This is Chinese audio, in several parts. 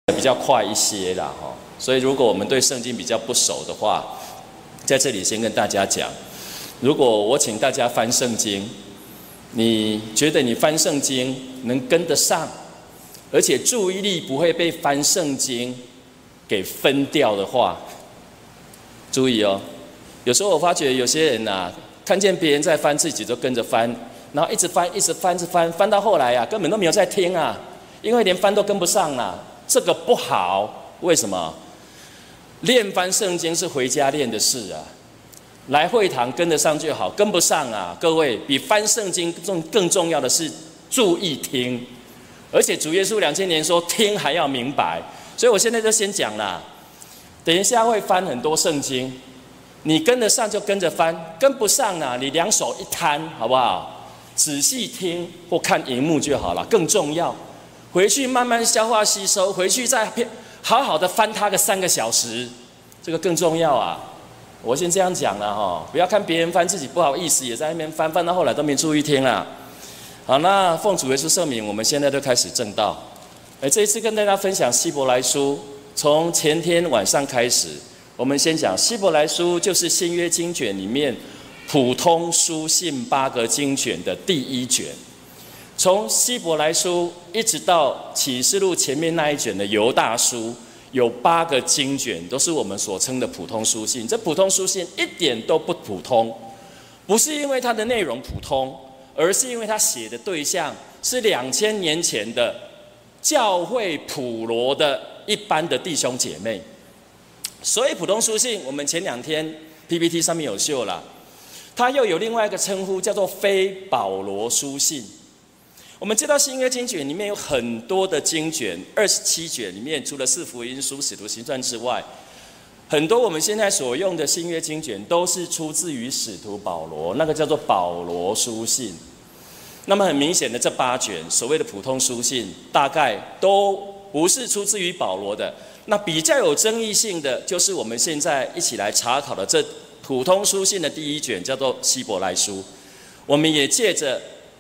比较快一些啦，所以如果我们对圣经比较不熟的话，在这里先跟大家讲，如果我请大家翻圣经，你觉得你翻圣经能跟得上，而且注意力不会被翻圣经给分掉的话，注意哦，有时候我发觉有些人啊，看见别人在翻，自己就跟着翻，然后一直翻，一直翻，一直翻，翻到后来啊，根本都没有在听啊，因为连翻都跟不上啦，这个不好。为什么？练翻圣经是回家练的事啊，来会堂跟得上就好，跟不上啊，各位，比翻圣经更重要的是注意听，而且主耶稣2000年说听还要明白，所以我现在就先讲啦，等一下会翻很多圣经，你跟得上就跟着翻，跟不上啊，你两手一摊，好不好？仔细听或看荧幕就好了，更重要。回去慢慢消化吸收，回去再好好的翻它个3个小时，这个更重要啊！我先这样讲了哈，不要看别人翻，自己不好意思也在那边翻，翻到后来都没注意听了。好，那奉主耶稣圣名，我们现在就开始正道。这一次跟大家分享希伯来书，从前天晚上开始，我们先讲希伯来书，就是新约经卷里面普通书信8个经卷的第1卷。从希伯来书一直到启示录前面那一卷的犹大书，有8个经卷，都是我们所称的普通书信。这普通书信一点都不普通，不是因为它的内容普通，而是因为它写的对象是2000年前的教会普罗的一般的弟兄姐妹。所以普通书信，我们前2天 PPT 上面有秀了，它又有另外一个称呼，叫做非保罗书信。我们知道新约经卷里面有很多的经卷，27卷里面除了4福音书、使徒行传之外，很多我们现在所用的新约经卷都是出自于使徒保罗，那个叫做保罗书信。那么很明显的，这8卷所谓的普通书信，大概都不是出自于保罗的。那比较有争议性的，就是我们现在一起来查考的这普通书信的第1卷，叫做希伯来书。我们也借着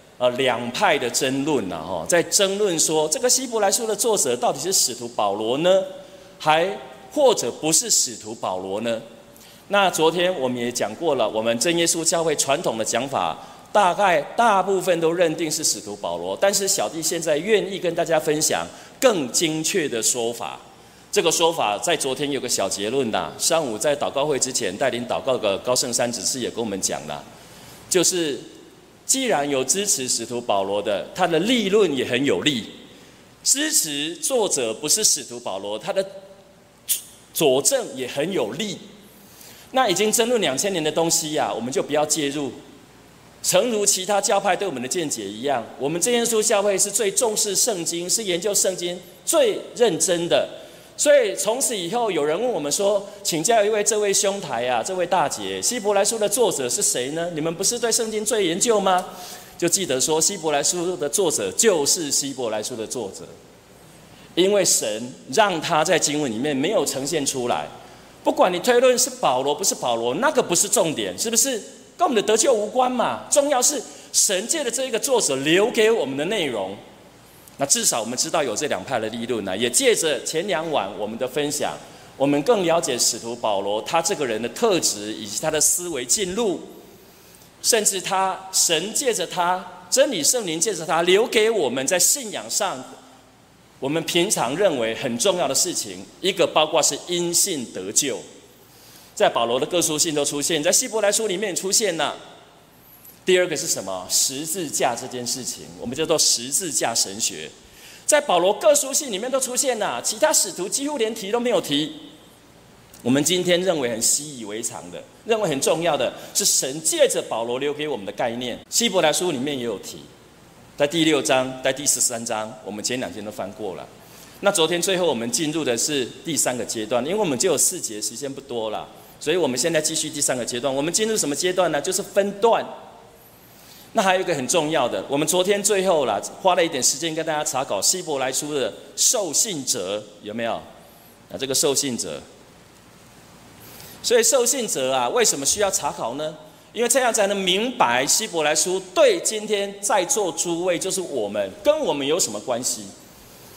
2派的争论啊，在争论说这个希伯来书的作者到底是使徒保罗呢，还或者不是使徒保罗呢？那昨天我们也讲过了，我们真耶稣教会传统的讲法，大概大部分都认定是使徒保罗，但是小弟现在愿意跟大家分享更精确的说法。这个说法在昨天有个小结论啦，上午在祷告会之前带领祷告的高圣山执事也跟我们讲了，就是既然有支持使徒保罗的，他的立论也很有力；支持作者不是使徒保罗，他的佐证也很有力。那已经争论2000年的东西啊，我们就不要介入。诚如其他教派对我们的见解一样，我们真耶稣教会是最重视圣经，是研究圣经最认真的。所以从此以后，有人问我们说，请教这位兄台啊，这位大姐，希伯来书的作者是谁呢？你们不是对圣经最研究吗？就记得说，希伯来书的作者就是希伯来书的作者，因为神让他在经文里面没有呈现出来。不管你推论是保罗不是保罗，那个不是重点，是不是？跟我们的得救无关嘛。重要是神借的这一个作者留给我们的内容。那至少我们知道有这2派的立论也借着前2晚我们的分享，我们更了解使徒保罗他这个人的特质以及他的思维进路，甚至神借着他，真理圣灵借着他留给我们在信仰上我们平常认为很重要的事情，一个包括是因信得救，在保罗的各书信都出现，在希伯来书里面出现了。第2个是什么？十字架这件事情，我们叫做十字架神学，在保罗各书信里面都出现了，其他使徒几乎连提都没有提。我们今天认为很习以为常的，认为很重要的是神借着保罗留给我们的概念，希伯来书里面也有提，在第6章，在第13章，我们前2天都翻过了。那昨天最后我们进入的是第3个阶段，因为我们就有4节，时间不多了，所以我们现在继续第3个阶段。我们进入什么阶段呢？就是分段。那还有一个很重要的，我们昨天最后花了一点时间跟大家查考希伯来书的受信者，有没有？这个受信者，所以受信者为什么需要查考呢？因为这样才能明白希伯来书对今天在座诸位，就是我们，跟我们有什么关系？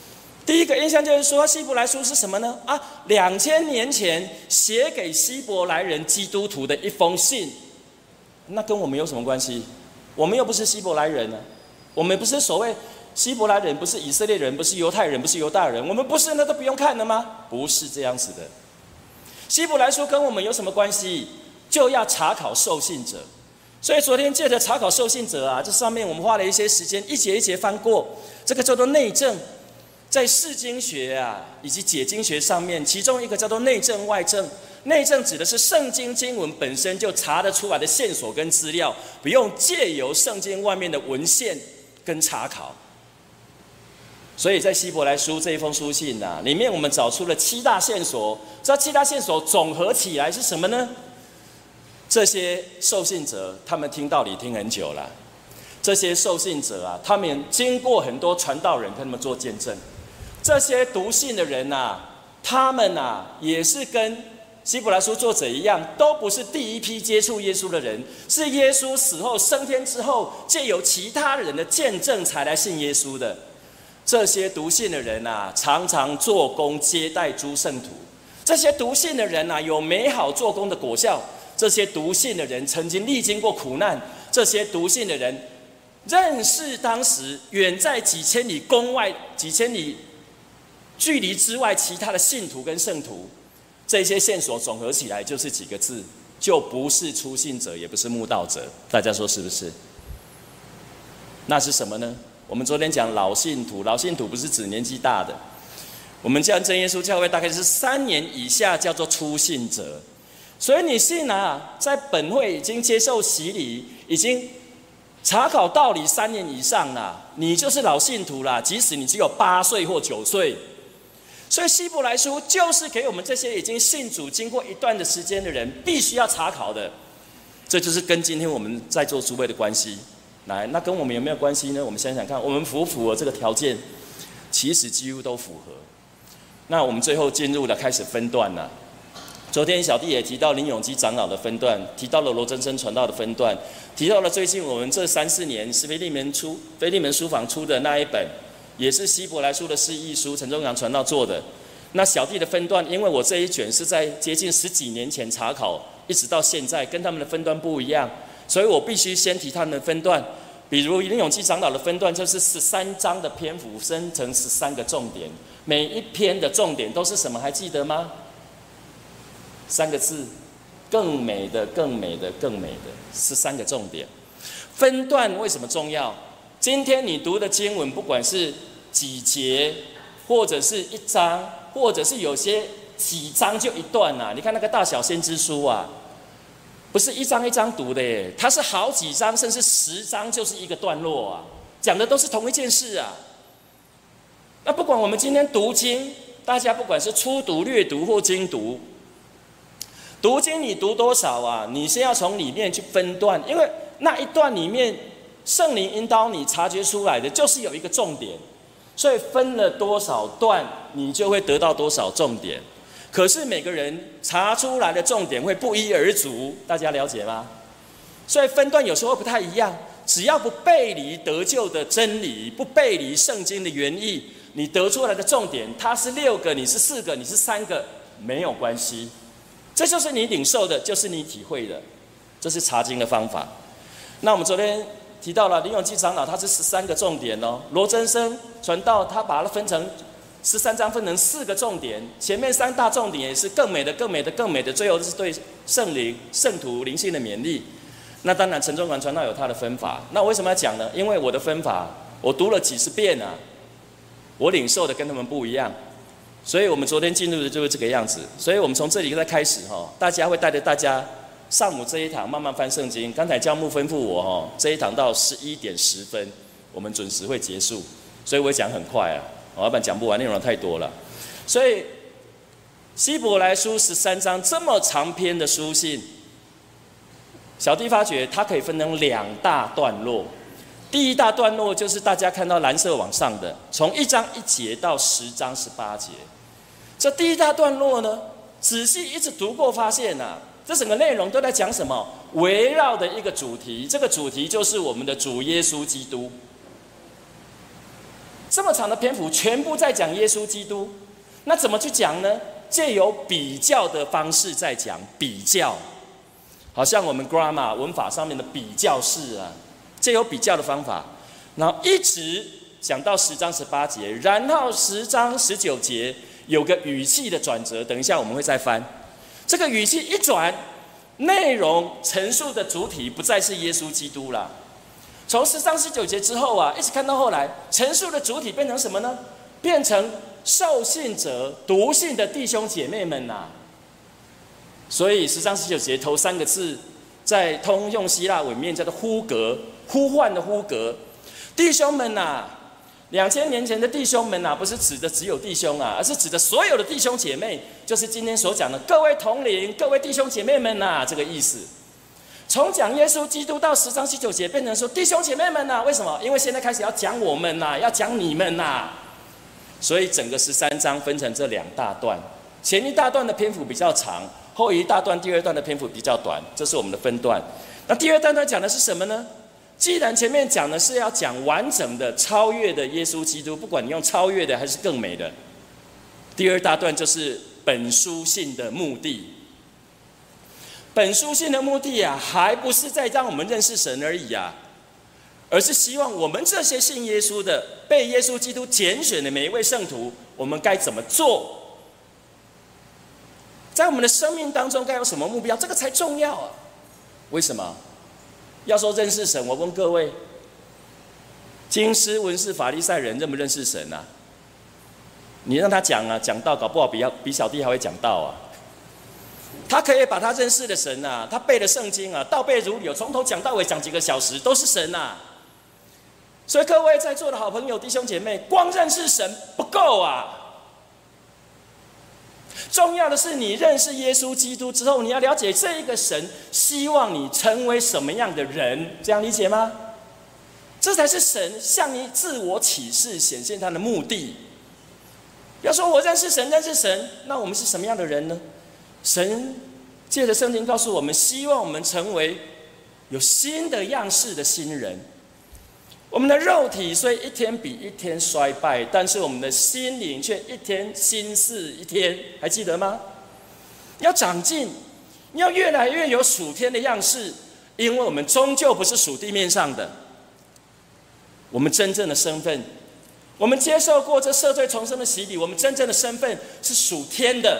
第一个印象就是说，希伯来书是什么呢？2000年前写给希伯来人基督徒的一封信，那跟我们有什么关系？我们又不是希伯来人啊，我们不是所谓希伯来人，不是以色列人，不是犹太人，不是犹大人，我们不是那都不用看了吗？不是这样子的。希伯来书跟我们有什么关系？就要查考受信者。所以昨天借着查考受信者这上面我们花了一些时间，一节一节翻过，这个叫做内证。在释经学以及解经学上面，其中一个叫做内证外证。内证指的是圣经经文本身就查得出来的线索跟资料，不用借由圣经外面的文献跟查考。所以在希伯来书这一封书信里面我们找出了7大线索。这7大线索总合起来是什么呢？这些受信者他们听道理听很久了，这些受信者他们经过很多传道人跟他们做见证。这些读信的人他们也是跟希伯来书作者一样，都不是第一批接触耶稣的人，是耶稣死后升天之后，借由其他人的见证才来信耶稣的。这些读信的人常常做工接待诸圣徒。这些读信的人有美好做工的果效。这些读信的人曾经历经过苦难。这些读信的人认识当时远在几千里宫外、几千里距离之外其他的信徒跟圣徒。这些线索总合起来就是几个字，就不是初信者，也不是慕道者。大家说是不是？那是什么呢？我们昨天讲老信徒，老信徒不是指年纪大的，我们讲真耶稣教会大概是3年以下叫做初信者。所以你信在本会已经接受洗礼，已经查考道理3年以上你就是老信徒啦，即使你只有8岁或9岁。所以希伯来书就是给我们这些已经信主经过一段的时间的人必须要查考的。这就是跟今天我们在座诸位的关系。来，那跟我们有没有关系呢？我们想想看，我们符不符合这个条件？其实几乎都符合。那我们最后进入了开始分段了。昨天小弟也提到林永基长老的分段，提到了罗真生传道的分段，提到了最近我们这3-4年是腓利门书房出的那一本，也是希伯来书的释义书，陈忠阳传道做的。那小弟的分段，因为我这一卷是在接近10几年前查考，一直到现在，跟他们的分段不一样，所以我必须先提他们的分段。比如林永基长老的分段就是13章的篇幅分成13个重点，每一篇的重点都是什么？还记得吗？3个字，更美的，更美的，更美的，13个重点。分段为什么重要？今天你读的经文，不管是几节，或者是1章，或者是有些几章就一段你看那个大小先知书不是一章一章读的耶，它是好几章，甚至10章就是一个段落讲的都是同一件事那不管我们今天读经，大家不管是初读、略读或精读，读经你读多少你先要从里面去分段，因为那一段里面圣灵引导你察觉出来的就是有一个重点，所以分了多少段，你就会得到多少重点。可是每个人查出来的重点会不一而足，大家了解吗？所以分段有时候不太一样，只要不背离得救的真理，不背离圣经的原意，你得出来的重点，它是6个，你是4个，你是3个，没有关系。这就是你领受的，就是你体会的，这是查经的方法。那我们昨天提到了林永基长老，他是13个重点罗真生传道，他把它分成13章，分成4个重点，前面3大重点也是更美的、更美的、更美的，最后是对圣灵、圣徒灵性的勉励。那当然陈忠阳传道有他的分法，那我为什么要讲呢？因为我的分法我读了几10遍我领受的跟他们不一样，所以我们昨天进入的就是这个样子。所以我们从这里再开始大家会带着大家上午这一堂慢慢翻圣经。刚才教牧吩咐我这一堂到11点10分我们准时会结束，所以我会讲很快要不然讲不完，内容太多了。所以希伯来书13章这么长篇的书信，小弟发觉它可以分成2大段落。第一大段落就是大家看到蓝色往上的，从1章1节到10章18节。这第一大段落呢，仔细一直读过，发现这整个内容都在讲什么？围绕的一个主题，这个主题就是我们的主耶稣基督。 这么长的篇幅全部在讲耶稣基督，那怎么去讲呢？借由比较的方式在讲比较，好像我们 grammar 文法上面的比较式啊，借由比较的方法，然后一直讲到10章18节，然后10章19节有个语气的转折，等一下我们会再翻。这个语气一转，内容陈述的主体不再是耶稣基督了。从10章19节之后啊，一直看到后来，陈述的主体变成什么呢？变成受信者、读信的弟兄姐妹们呐。所以10章19节头3个字，在通用希腊文面叫做呼格，呼唤的呼格。弟兄们呐，2000年前的弟兄们呐，不是指的只有弟兄啊，而是指的所有的弟兄姐妹，就是今天所讲的各位同龄、各位弟兄姐妹们呐，这个意思。从讲耶稣基督到10章19节，变成说弟兄姐妹们呐，为什么？因为现在开始要讲我们呐，要讲你们呐，所以整个13章分成这2大段，前一大段的篇幅比较长，后一大段、第二段的篇幅比较短，这是我们的分段。那第二大段讲的是什么呢？既然前面讲的是要讲完整的、超越的耶稣基督，不管你用超越的还是更美的，第二大段就是本书信的目的。本书信的目的啊，还不是在让我们认识神而已啊，而是希望我们这些信耶稣的、被耶稣基督拣选的每一位圣徒，我们该怎么做？在我们的生命当中该有什么目标？这个才重要啊！为什么？要说认识神，我问各位，经师、文士、法利赛人认不认识神啊？你让他讲啊，讲道搞不好比小弟还会讲道啊。他可以把他认识的神啊，他背的圣经啊，倒背如流，从头讲到尾，讲几个小时，都是神啊。所以各位在座的好朋友、弟兄姐妹，光认识神不够啊。重要的是，你认识耶稣基督之后，你要了解这一个神希望你成为什么样的人，这样理解吗？这才是神向你自我启示、显现他的目的。要说我认识神，认识神，那我们是什么样的人呢？神借着圣经告诉我们，希望我们成为有新的样式的新人。我们的肉体虽一天比一天衰败，但是我们的心灵却一天新似一天，还记得吗？要长进，要越来越有属天的样式，因为我们终究不是属地面上的。我们真正的身份，我们接受过这赦罪重生的洗礼，我们真正的身份是属天的。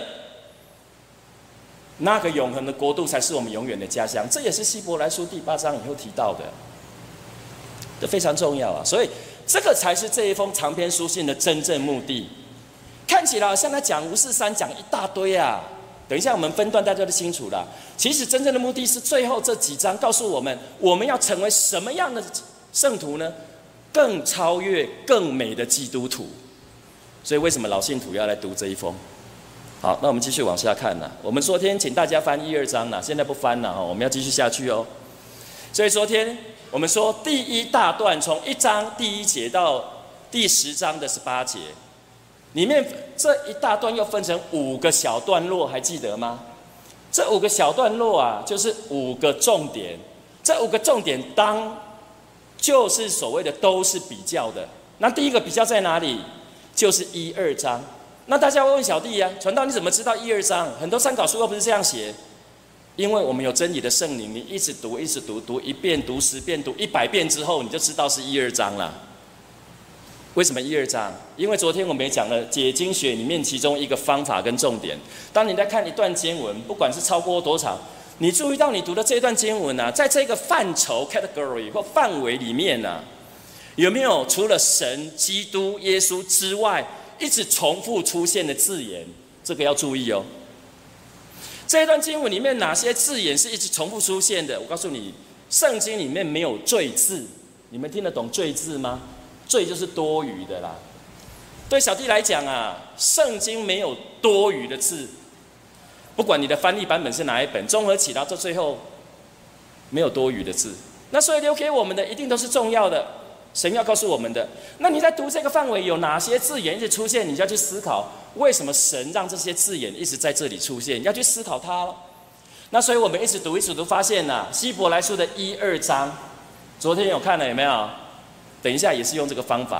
那个永恒的国度才是我们永远的家乡，这也是希伯来书第8章以后提到的，这非常重要啊！所以这个才是这一封长篇书信的真正目的。看起来好像他讲543讲一大堆啊，等一下我们分段大家都清楚了。其实真正的目的是最后这几章告诉我们，我们要成为什么样的圣徒呢？更超越、更美的基督徒。所以为什么老信徒要来读这一封？好，那我们继续往下看呐。我们昨天请大家翻1、2章呐，现在不翻了，我们要继续下去哦。所以昨天我们说第一大段从1章第1节到第10章的18节，里面这一大段又分成5个小段落，还记得吗？这5个小段落啊，就是5个重点。这5个重点就是所谓的都是比较的。那第一个比较在哪里？就是1、2章。那大家会问小弟啊，传道你怎么知道1、2章？很多参考书又不是这样写，因为我们有真理的圣灵，你一直读，一直读，读1遍、读10遍、读100遍之后，你就知道是1、2章了。为什么1、2章？因为昨天我们也讲了解经学里面其中一个方法跟重点。当你在看一段经文，不管是超过多长，你注意到你读的这段经文啊，在这个范畴 （category） 或范围里面啊，有没有除了神、基督、耶稣之外，一直重复出现的字眼？这个要注意哦。这一段经文里面哪些字眼是一直重复出现的？我告诉你，圣经里面没有赘字。你们听得懂赘字吗？赘就是多余的啦。对小弟来讲啊，圣经没有多余的字，不管你的翻译版本是哪一本，综合起来到最后没有多余的字。那所以留给我们的一定都是重要的，神要告诉我们的。那你在读这个范围有哪些字眼一直出现，你就要去思考为什么神让这些字眼一直在这里出现，要去思考它了。那所以我们一直读发现啊，希伯来书的1、2章，昨天有看了有没有？等一下也是用这个方法。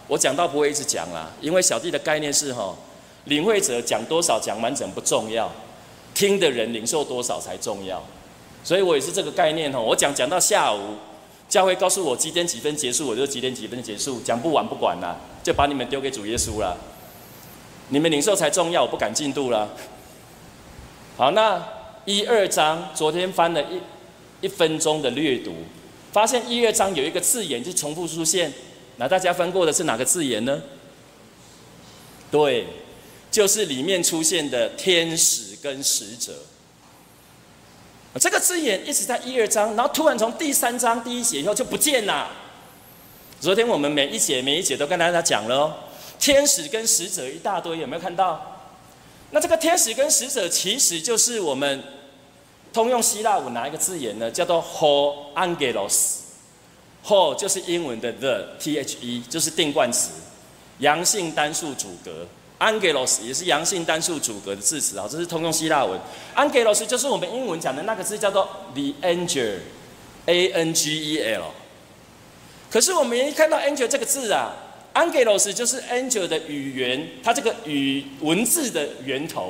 我讲到不会一直讲啦，因为小弟的概念是领会者讲多少讲完整不重要，听的人领受多少才重要。所以我也是这个概念我讲到下午，教会告诉我几点几分结束，我就几点几分结束，讲不完不管啦，就把你们丢给主耶稣啦。你们领受才重要，我不赶进度啦。好，那1、2章昨天翻了一分钟的略读，发现1、2章有一个字眼就重复出现，那大家翻过的是哪个字眼呢？对，就是里面出现的天使跟使者。这个字眼一直在1、2章，然后突然从第3章第1节以后就不见了。昨天我们每一节都跟大家讲了天使跟使者一大堆，有没有看到？那这个天使跟使者其实就是我们通用希腊文哪一个字眼呢？叫做 ho angelos。ho 就是英文的 the， 就是定冠词，阳性单数主格。angelos 也是阳性单数主格的字词这是通用希腊文。angelos 就是我们英文讲的那个字，叫做 the angel，angel。可是我们一看到 angel 这个字angelos 就是 angel 的语言，它这个文字的源头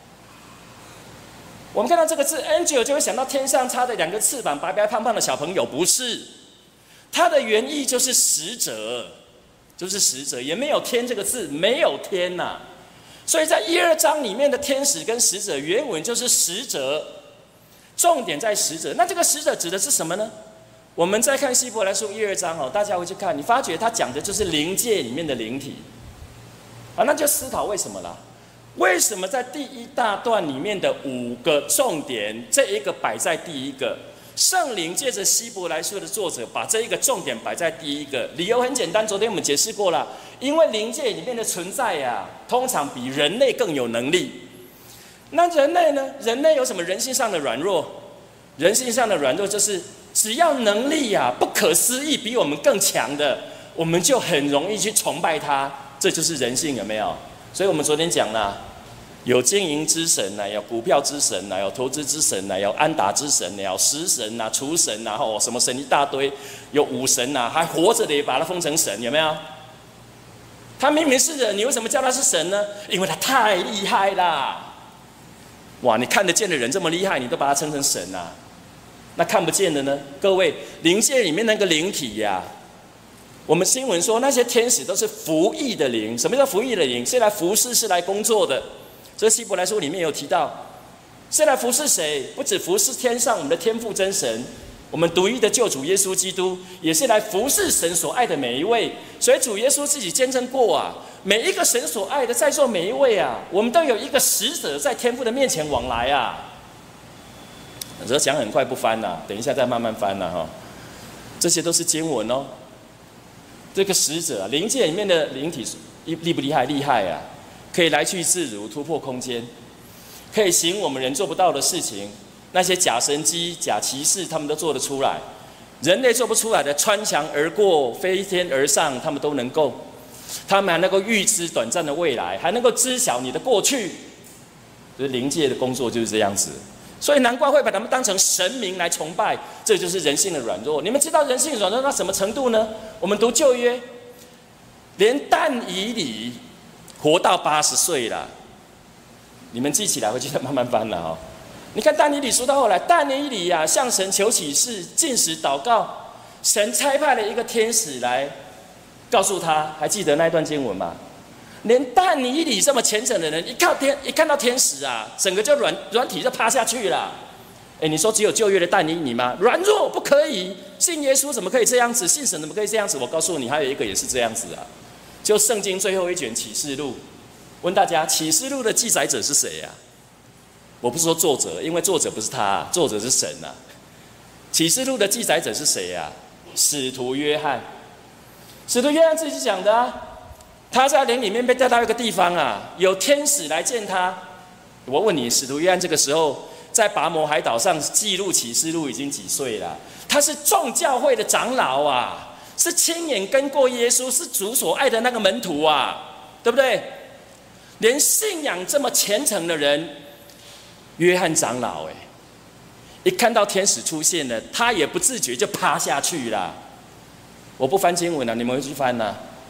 我们看到这个字 angel 就会想到天上插的2个翅膀，白白胖胖的小朋友，不是。它的原意就是使者，也没有天这个字，没有天所以在1、2章里面的天使跟使者原文就是使者，重点在使者。那这个使者指的是什么呢？我们再看希伯来书1、2章大家会去看，你发觉他讲的就是灵界里面的灵体那就思考为什么啦？为什么在第1大段里面的5个重点，这一个摆在第1个？圣灵借着希伯来书的作者把这一个重点摆在第1个，理由很简单，昨天我们解释过了，因为灵界里面的存在通常比人类更有能力。那人类呢？人类有什么人性上的软弱？人性上的软弱就是只要能力不可思议比我们更强的，我们就很容易去崇拜他，这就是人性，有没有？所以我们昨天讲了，有经营之神有股票之神有投资之神有安达之神有食神厨神什么神一大堆，有武神还活着的也把他封成神，有没有？他明明是人，你为什么叫他是神呢？因为他太厉害啦！哇，你看得见的人这么厉害，你都把他称成神那看不见的呢？各位，灵界里面那个灵体我们新闻说那些天使都是服役的灵。什么叫服役的灵？是来服侍，是来工作的。这希伯来书里面有提到，是来服侍谁？不只服侍天上我们的天父真神，我们独一的救主耶稣基督，也是来服侍神所爱的每一位。所以主耶稣自己见证过每一个神所爱的，在座每一位我们都有一个使者在天父的面前往来这讲很快不翻等一下再慢慢翻这些都是经文这个使者灵界里面的灵体厉不厉害？厉害可以来去自如，突破空间，可以行我们人做不到的事情。那些假神机、假骑士，他们都做得出来。人类做不出来的，穿墙而过、飞天而上，他们都能够。他们还能够预知短暂的未来，还能够知晓你的过去。就是灵界的工作就是这样子。所以难怪会把他们当成神明来崇拜，这就是人性的软弱。你们知道人性软弱到什么程度呢？我们读旧约，连但以理活到80岁了，你们记起来回去再慢慢翻了你看但以理书到后来，但以理向神求启示，禁食祷告，神差派了一个天使来告诉他，还记得那段经文吗？连但以理这么虔诚的人，一看到天使整个就软体就趴下去了。你说只有旧约的但以理吗？软弱不可以，信耶稣怎么可以这样子？信神怎么可以这样子？我告诉你，还有一个也是这样子就圣经最后一卷启示录。问大家，启示录的记载者是谁我不是说作者，因为作者不是他，作者是神启示录的记载者是谁使徒约翰。使徒约翰自己讲的他在灵里面被带到一个地方有天使来见他。我问你，使徒约翰这个时候在拔摩海岛上记录启示录已经几岁了？他是众教会的长老是亲眼跟过耶稣，是主所爱的那个门徒对不对？连信仰这么虔诚的人，约翰长老一看到天使出现了，他也不自觉就趴下去了。我不翻经文你们会去翻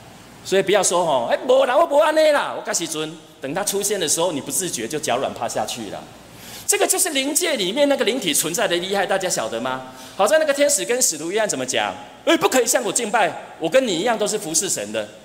所以不要说吼，没啦，我不安内啦，我该时阵等它出现的时候，你不自觉就脚软趴下去了。这个就是灵界里面那个灵体存在的厉害，大家晓得吗？好在那个天使跟使徒约翰怎么讲？不可以向我敬拜，我跟你一样都是服侍神的。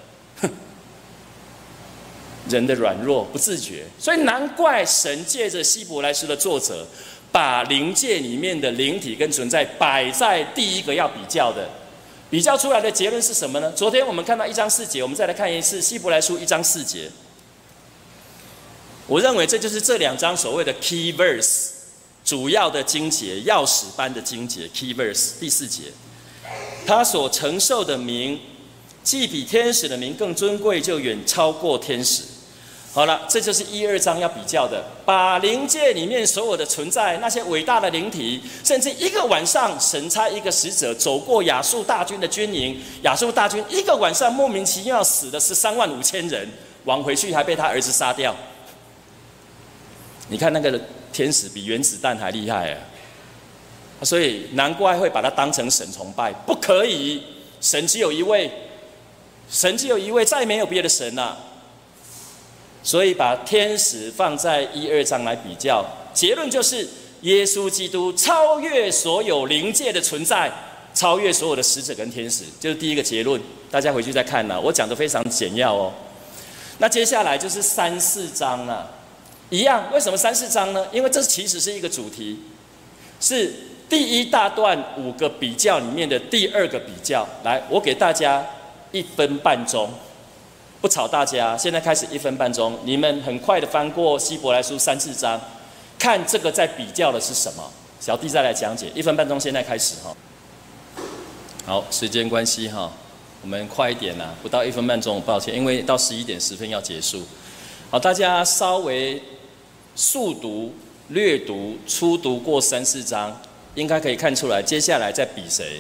人的软弱不自觉，所以难怪神借着希伯来书的作者，把灵界里面的灵体跟存在摆在第一个要比较的。比较出来的结论是什么呢？昨天我们看到1章4节，我们再来看一次希伯来书1章4节。我认为这就是这2章所谓的 key verse， 主要的经节，钥匙般的经节 key verse 第4节，他所承受的名，既比天使的名更尊贵，就远超过天使。好了，这就是1、2章要比较的，把灵界里面所有的存在，那些伟大的灵体，甚至一个晚上，神差一个使者走过亚述大军的军营，亚述大军一个晚上莫名其妙死的135000人，往回去还被他儿子杀掉。你看那个天使比原子弹还厉害啊！所以难怪会把它当成神崇拜，不可以，神只有一位，神只有一位，再没有别的神了。所以把天使放在1、2章来比较，结论就是耶稣基督超越所有灵界的存在，超越所有的使者跟天使，就是第一个结论。大家回去再看啦，我讲得非常简要哦。那接下来就是3、4章了。一样，为什么3、4章呢？因为这其实是一个主题，是第1大段5个比较里面的第2个比较。来，我给大家1分半钟，不吵大家。现在开始1分半钟，你们很快的翻过希伯来书3、4章，看这个在比较的是什么。小弟再来讲解，1分半钟现在开始哈。好，时间关系哈，我们快一点啦，不到1分半钟，抱歉，因为到11点10分要结束。好，大家稍微速读、略读、初读过3、4章，应该可以看出来，接下来在比谁？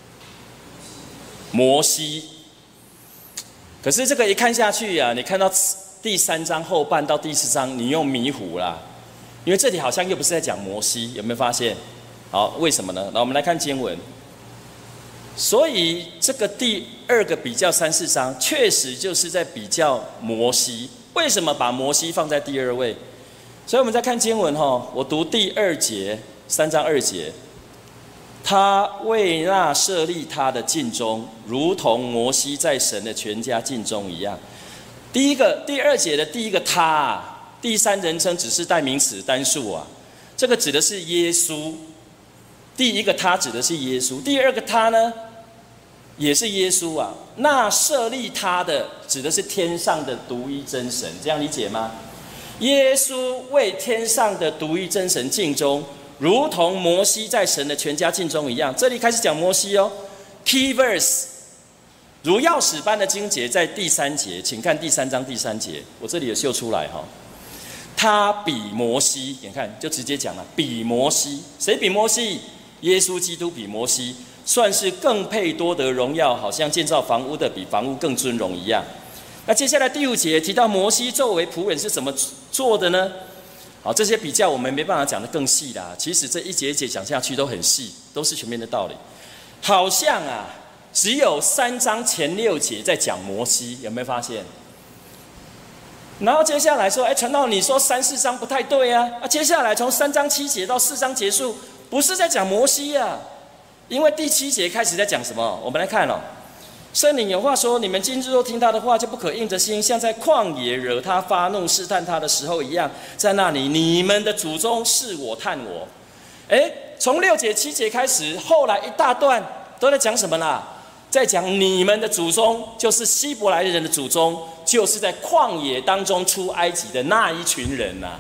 摩西。可是这个一看下去啊，你看到第3章后半到第4章，你又迷糊啦，因为这里好像又不是在讲摩西，有没有发现？好，为什么呢？那我们来看经文。所以这个第2个比较3、4章，确实就是在比较摩西。为什么把摩西放在第2位？所以我们再看经文哈，我读第2节，3章2节，他为那设立他的尽忠，如同摩西在神的全家尽忠一样。第2节的第一个他啊，第3人称只是代名词单数啊，这个指的是耶稣。第一个他指的是耶稣，第2个他呢，也是耶稣啊。那设立他的指的是天上的独一真神，这样理解吗？耶稣为天上的独一真神尽忠，如同摩西在神的全家尽忠一样。这里开始讲摩西哦 ，key verse， 如钥匙般的经节在第3节，请看第3章第3节，我这里也秀出来哈。他比摩西，你看就直接讲了，比摩西，谁比摩西？耶稣基督比摩西，算是更配多得荣耀，好像建造房屋的比房屋更尊荣一样。那接下来第5节提到摩西作为仆人是怎么做的呢？好，这些比较我们没办法讲得更细啦。其实这一节一节讲下去都很细，都是全面的道理。好像啊，只有3章前6节在讲摩西，有没有发现？然后接下来说，传道你说3、4章不太对啊。接下来从3章7节到4章结束，不是在讲摩西啊，因为第7节开始在讲什么？我们来看哦。圣灵有话说：你们今日若听他的话，就不可硬着心，像在旷野惹他发怒、试探他的时候一样。在那里，你们的祖宗试我、探我。从6节、7节开始，后来一大段都在讲什么啦？在讲你们的祖宗，就是希伯来人的祖宗，就是在旷野当中出埃及的那一群人呐。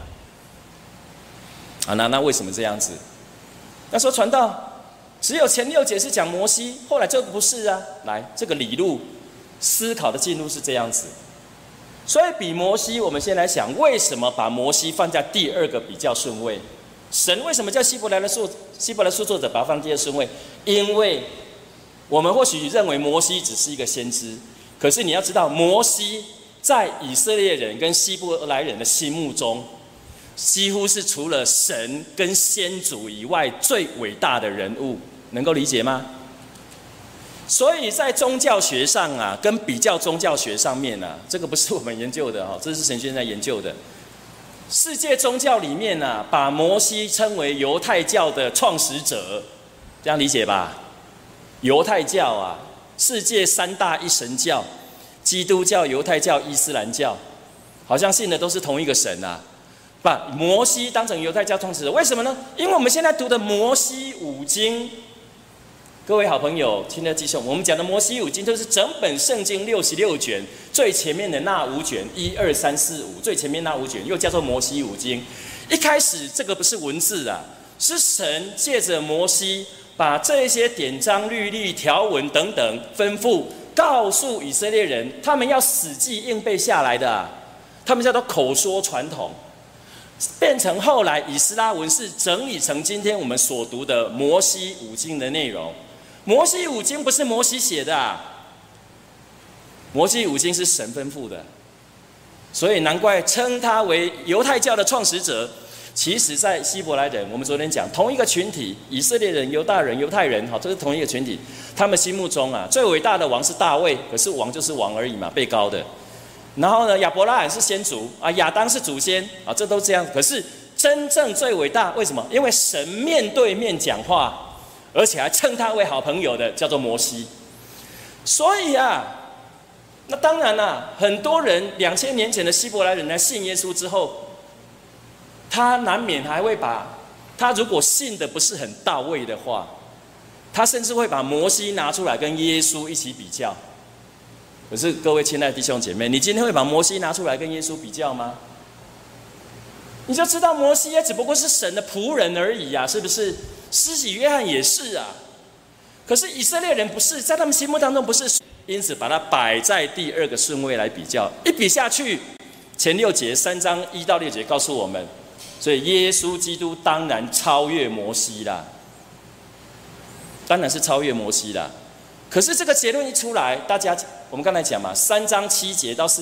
那为什么这样子？那说传道。只有前6节是讲摩西，后来这个不是啊。来，这个理路思考的进入是这样子。所以比摩西，我们先来想，为什么把摩西放在第2个比较顺位？神为什么叫希伯来书作者把它放第2顺位？因为我们或许认为摩西只是一个先知，可是你要知道，摩西在以色列人跟希伯来人的心目中，几乎是除了神跟先祖以外最伟大的人物。能够理解吗？ 所以在宗教学上啊，跟比较宗教学上面啊，这个不是我们研究的哈，这是神学院在研究的。世界宗教里面啊，把摩西称为犹太教的创始者，这样理解吧？犹太教啊，世界三大一神教，基督教、犹太教、伊斯兰教，好像信的都是同一个神啊。把摩西当成犹太教创始者，为什么呢？因为我们现在读的摩西五经，各位好朋友、亲爱的弟兄，我们讲的摩西五经就是整本圣经66卷最前面的那5卷，1、2、3、4、5，最前面那5卷又叫做摩西五经。一开始这个不是文字啊，是神借着摩西把这些典章、律例、条文等等吩咐，告诉以色列人，他们要死记硬背下来的啊，他们叫做口说传统。变成后来以斯拉文是整理成今天我们所读的摩西五经的内容。摩西五经不是摩西写的啊，摩西五经是神吩咐的，所以难怪称他为犹太教的创始者。其实在希伯来人，我们昨天讲同一个群体，以色列人、犹大人、犹太人，好，这是同一个群体。他们心目中啊，最伟大的王是大卫，可是王就是王而已嘛，被膏的。然后呢，亚伯拉罕是先祖啊，亚当是祖先啊，这都这样。可是真正最伟大，为什么？因为神面对面讲话，而且还称他为好朋友的，叫做摩西。所以啊，那当然啦，很多人2000年前的希伯来人来信耶稣之后，他难免还会把他如果信的不是很到位的话，他甚至会把摩西拿出来跟耶稣一起比较。可是各位亲爱的弟兄姐妹，你今天会把摩西拿出来跟耶稣比较吗？你就知道摩西也只不过是神的仆人而已啊，是不是？施洗约翰也是啊。可是以色列人不是，在他们心目当中不是，因此把它摆在第2个顺位来比较。一比下去，前6节3章1到6节告诉我们，所以耶稣基督当然超越摩西啦，当然是超越摩西啦。可是这个结论一出来，大家我们刚才讲嘛，3章7节到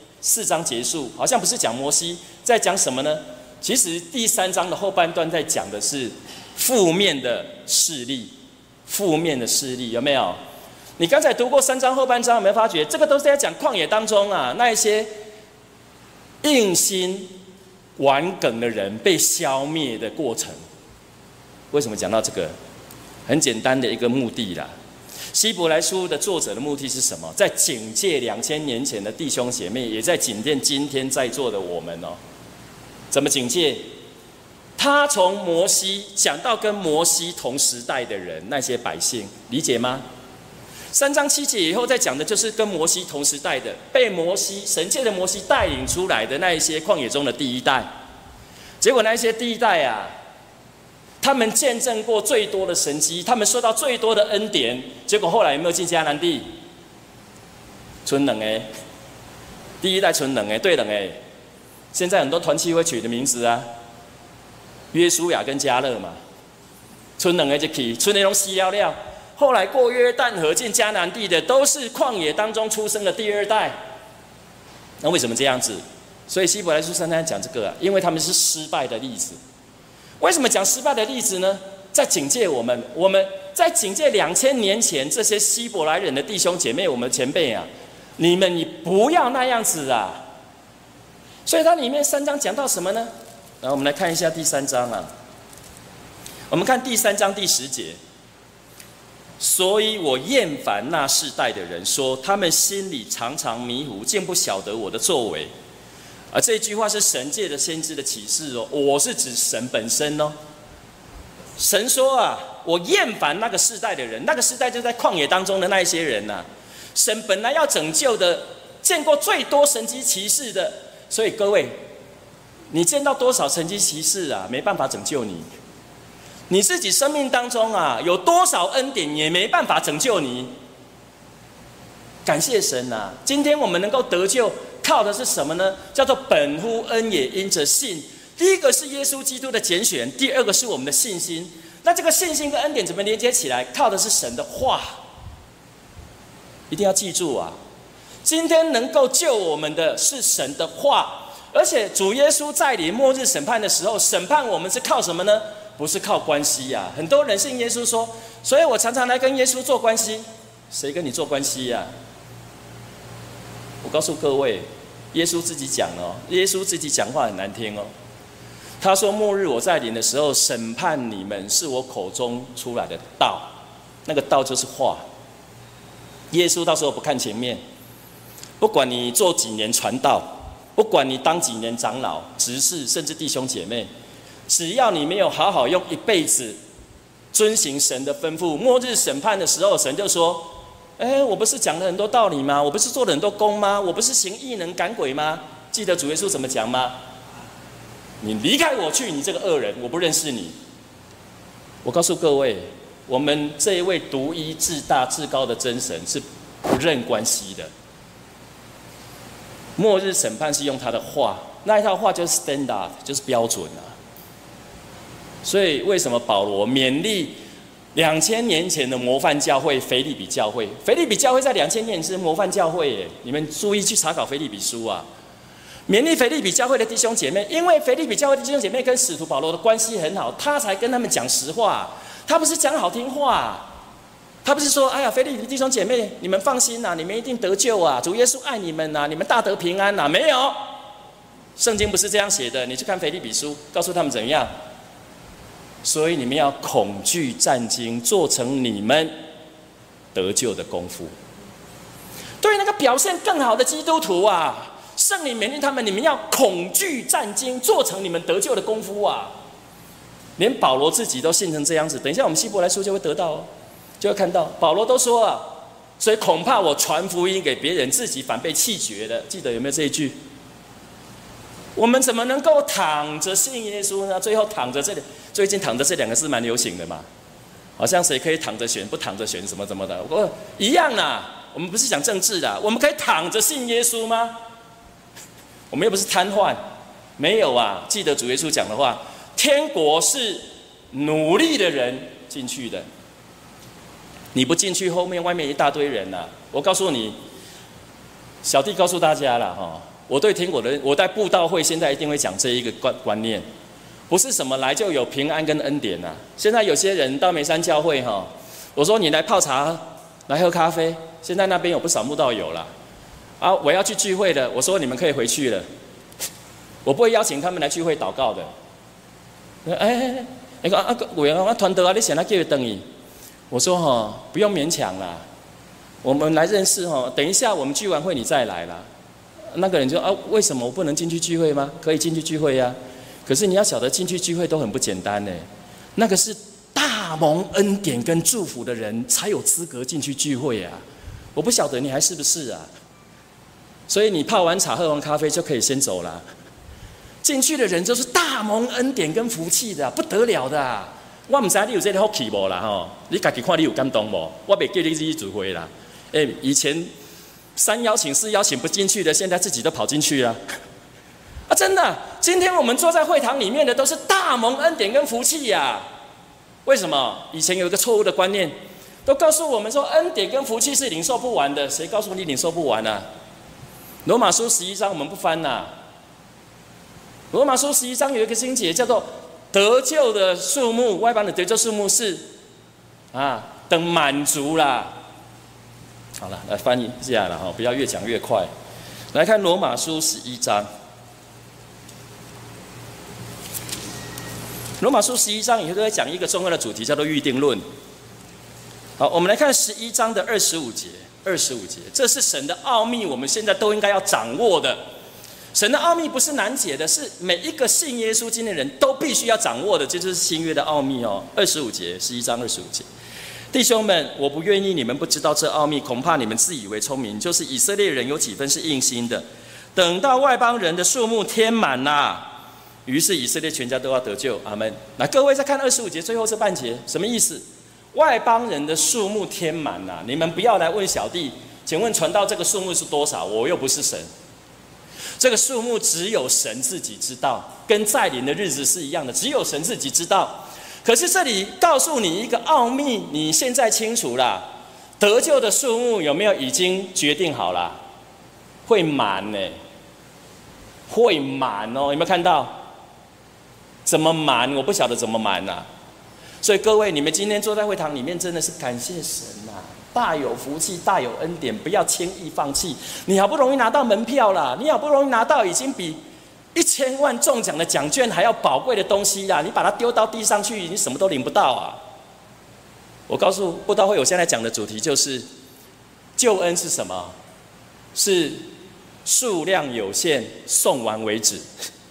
4章结束，好像不是讲摩西，在讲什么呢？其实第3章的后半段在讲的是负面的势力，负面的势力有没有？你刚才读过3章后半章，有没有发觉这个都是在讲旷野当中啊，那一些硬心顽梗的人被消灭的过程？为什么讲到这个？很简单的一个目的啦。希伯来书的作者的目的是什么？在警戒2000年前的弟兄姐妹，也在警戒今天在座的我们哦。怎么警戒？他从摩西讲到跟摩西同时代的人，那些百姓，理解吗？3章7节以后再讲的就是跟摩西同时代的，被摩西神借的摩西带领出来的那一些旷野中的第一代。结果那一些第一代啊，他们见证过最多的神迹，他们受到最多的恩典，结果后来有没有进迦南地？存两个，第一代存两个，对两个。现在很多团契会取的名字啊，约书亚跟迦勒嘛，存两个就去，存那种死了了。后来过约旦河进迦南地的，都是旷野当中出生的第2代。那为什么这样子？所以希伯来书3章讲这个啊，因为他们是失败的例子。为什么讲失败的例子呢？在警戒我们在警戒2000年前这些希伯来人的弟兄姐妹，我们前辈啊，你不要那样子啊。所以它里面3章讲到什么呢？然后我们来看一下第3章啊。我们看第3章第10节。所以我厌烦那世代的人，说他们心里常常迷糊，竟不晓得我的作为。这句话是神借的先知的启示哦，我是指神本身哦。神说啊，我厌烦那个世代的人，那个世代就在旷野当中的那一些人呐。神本来要拯救的，见过最多神迹奇事的，所以各位，你见到多少神迹奇事啊，没办法拯救你。你自己生命当中啊，有多少恩典也没办法拯救你。感谢神啊，今天我们能够得救，靠的是什么呢？叫做本乎恩也，因着信。第一个是耶稣基督的拣选，第二个是我们的信心。那这个信心跟恩典怎么连接起来？靠的是神的话。一定要记住啊，今天能够救我们的是神的话，而且主耶稣在临末日审判的时候，审判我们是靠什么呢？ 不是靠关系啊，很多人信耶稣说，所以我常常来跟耶稣做关系。各位，你今天做关系，你有没有靠着神的话？ 谁跟你做关系呀？我告诉各位，耶稣自己讲哦，耶稣自己讲话很难听哦。他说：“末日我在临的时候，审判你们是我口中出来的道，那个道就是话。耶稣到时候不看前面，不管你做几年传道，不管你当几年长老、执事，甚至弟兄姐妹，只要你没有好好用一辈子遵行神的吩咐，末日审判的时候，神就说：‘我不是讲了很多道理吗？我不是做了很多功吗？我不是行异能赶鬼吗？’记得主耶稣怎么讲吗？你离开我去，你这个恶人，我不认识你。我告诉各位，我们这一位独一至大至高的真神是不认关系的。末日审判是用他的话，那一套话就是 standard， 就是标准啊。所以为什么保罗勉励2000年前的模范教会腓立比教会？腓立比教会在2000年是模范教会耶，你们注意去查考腓立比书啊。勉励腓立比教会的弟兄姐妹，因为腓立比教会的弟兄姐妹跟使徒保罗的关系很好，他才跟他们讲实话，他不是讲好听话，他不是说：‘哎呀，腓立比弟兄姐妹，你们放心啊，你们一定得救啊，主耶稣爱你们啊，你们大得平安啊。’没有，圣经不是这样写的。你去看腓立比书，告诉他们怎样。所以你们要恐惧战惊，做成你们得救的功夫。对那个表现更好的基督徒啊，圣灵勉励他们：你们要恐惧战惊，做成你们得救的功夫啊！连保罗自己都信成这样子。等一下我们希伯来书就会得到哦，就会看到保罗都说啊，所以恐怕我传福音给别人，自己反被弃绝了。记得有没有这一句？我们怎么能够躺着信耶稣呢？最后躺着这里，最近躺着这2个字蛮流行的嘛，好像谁可以躺着选，不躺着选什么什么的。我一样啦，我们不是讲政治的，我们可以躺着信耶稣吗？我们又不是瘫痪，没有啊！记得主耶稣讲的话，天国是努力的人进去的，你不进去，后面外面一大堆人啊！我告诉你，小弟告诉大家了哈，我对天国的人，我在布道会现在一定会讲这一个观念，不是什么来就有平安跟恩典啊！现在有些人到梅山教会哈，我说你来泡茶，来喝咖啡，现在那边有不少慕道友了。啊，我要去聚会的，我说你们可以回去了，我不会邀请他们来聚会祷告的。你讲我团队啊，你想他叫他等你？我说哈，不用勉强啦，我们来认识哈，等一下我们聚完会你再来啦。那个人就说：‘为什么我不能进去聚会吗？’可以进去聚会呀，可是你要晓得进去聚会都很不简单呢，那个是大蒙恩典跟祝福的人才有资格进去聚会啊。我不晓得你还是不是啊？所以你泡完茶喝完咖啡就可以先走了。进去的人就是大蒙恩典跟福气的，不得了的啊！我不知道你有这个福气无啦吼，你自己看你有感动无？我没叫你去聚会啦。以前3邀请4邀请不进去的，现在自己都跑进去了。啊，真的！今天我们坐在会堂里面的都是大蒙恩典跟福气呀。为什么？以前有一个错误的观念，都告诉我们说恩典跟福气是领受不完的。谁告诉你领受不完啊？罗马书11章我们不翻啦。罗马书11章有一个经节叫做得救的数目，外邦的得救数目是等满足啦。好了，来翻译一下了哈，不要越讲越快。来看罗马书11章，罗马书11章以后都在讲一个重要的主题，叫做预定论。好，我们来看11章的25节。25节，这是神的奥秘，我们现在都应该要掌握的。神的奥秘不是难解的，是每一个信耶稣经的人都必须要掌握的，这就是新约的奥秘哦。25节，11章25节，弟兄们，我不愿意你们不知道这奥秘，恐怕你们自以为聪明，就是以色列人有几分是硬心的，等到外邦人的数目添满啦，于是以色列全家都要得救。阿们。那各位再看25节最后这半节，什么意思？外邦人的数目添满啦，你们不要来问小弟，请问传道这个数目是多少？我又不是神，这个数目只有神自己知道，跟在临的日子是一样的，只有神自己知道。可是这里告诉你一个奥秘，你现在清楚啦，得救的数目有没有已经决定好啦？会满呢，会满哦，有没有看到？怎么满？我不晓得怎么满啊。所以各位，你们今天坐在会堂里面，真的是感谢神啊！ 大有福气，大有恩典，不要轻易放弃。你好不容易拿到门票啦，你好不容易拿到已经比1000万中奖的奖券还要宝贵的东西啦，你把它丢到地上去，你什么都领不到啊！我告诉布道会，我现在讲的主题就是救恩是什么？是数量有限，送完为止。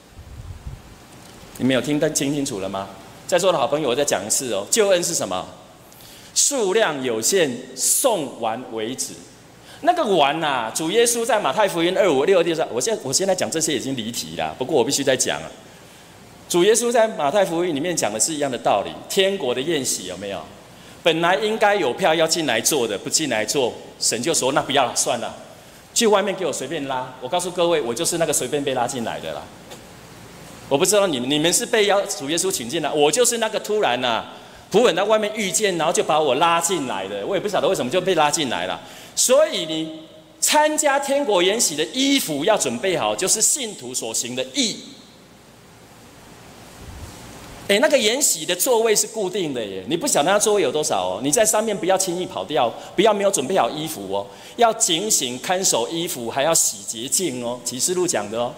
你们有听清楚了吗？在座的好朋友，我再讲一次哦。救恩是什么？数量有限，送完为止。那个完啊，主耶稣在马太福音256我现在讲这些已经离题了，不过我必须再讲啊。主耶稣在马太福音里面讲的是一样的道理。天国的宴席有没有？本来应该有票要进来坐的，不进来坐，神就说那不要了，算了，去外面给我随便拉。我告诉各位，我就是那个随便被拉进来的啦。我不知道你们是被主耶稣请进来，我就是那个突然仆人在外面遇见，然后就把我拉进来的。我也不晓得为什么就被拉进来了。所以你参加天国筵席的衣服要准备好，就是信徒所行的义。那个筵席的座位是固定的耶，你不晓得那座位有多少哦。你在上面不要轻易跑掉，不要没有准备好衣服哦，要警醒看守衣服，还要洗洁净哦。启示录讲的哦。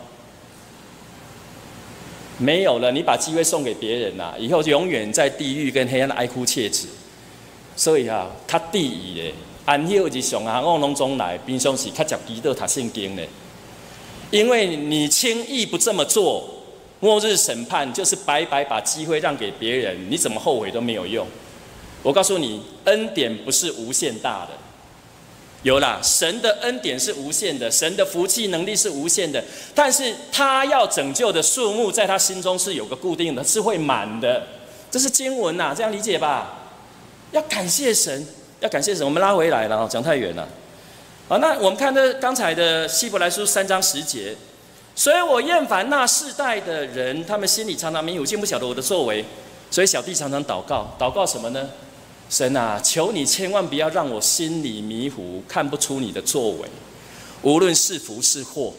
没有了，你把机会送给别人啦，以后永远在地狱跟黑暗哀哭切齿。所以较第一的安息日上行往拢总来，平常时较接基督读圣经的，因为你轻易不这么做，末日审判就是白白把机会让给别人，你怎么后悔都没有用。我告诉你，恩典不是无限大的。有啦，神的恩典是无限的，神的福气能力是无限的，但是他要拯救的数目在他心中是有个固定的，是会满的。这是经文呐，这样理解吧？要感谢神，要感谢神。我们拉回来了，讲太远了。好，那我们看这刚才的希伯来书3章10节，所以我厌烦那世代的人，他们心里常常迷糊，竟不晓得我的作为。所以小弟常常祷告，祷告什么呢？神啊，求你千万不要让我心里迷糊，看不出你的作为，无论是福是祸。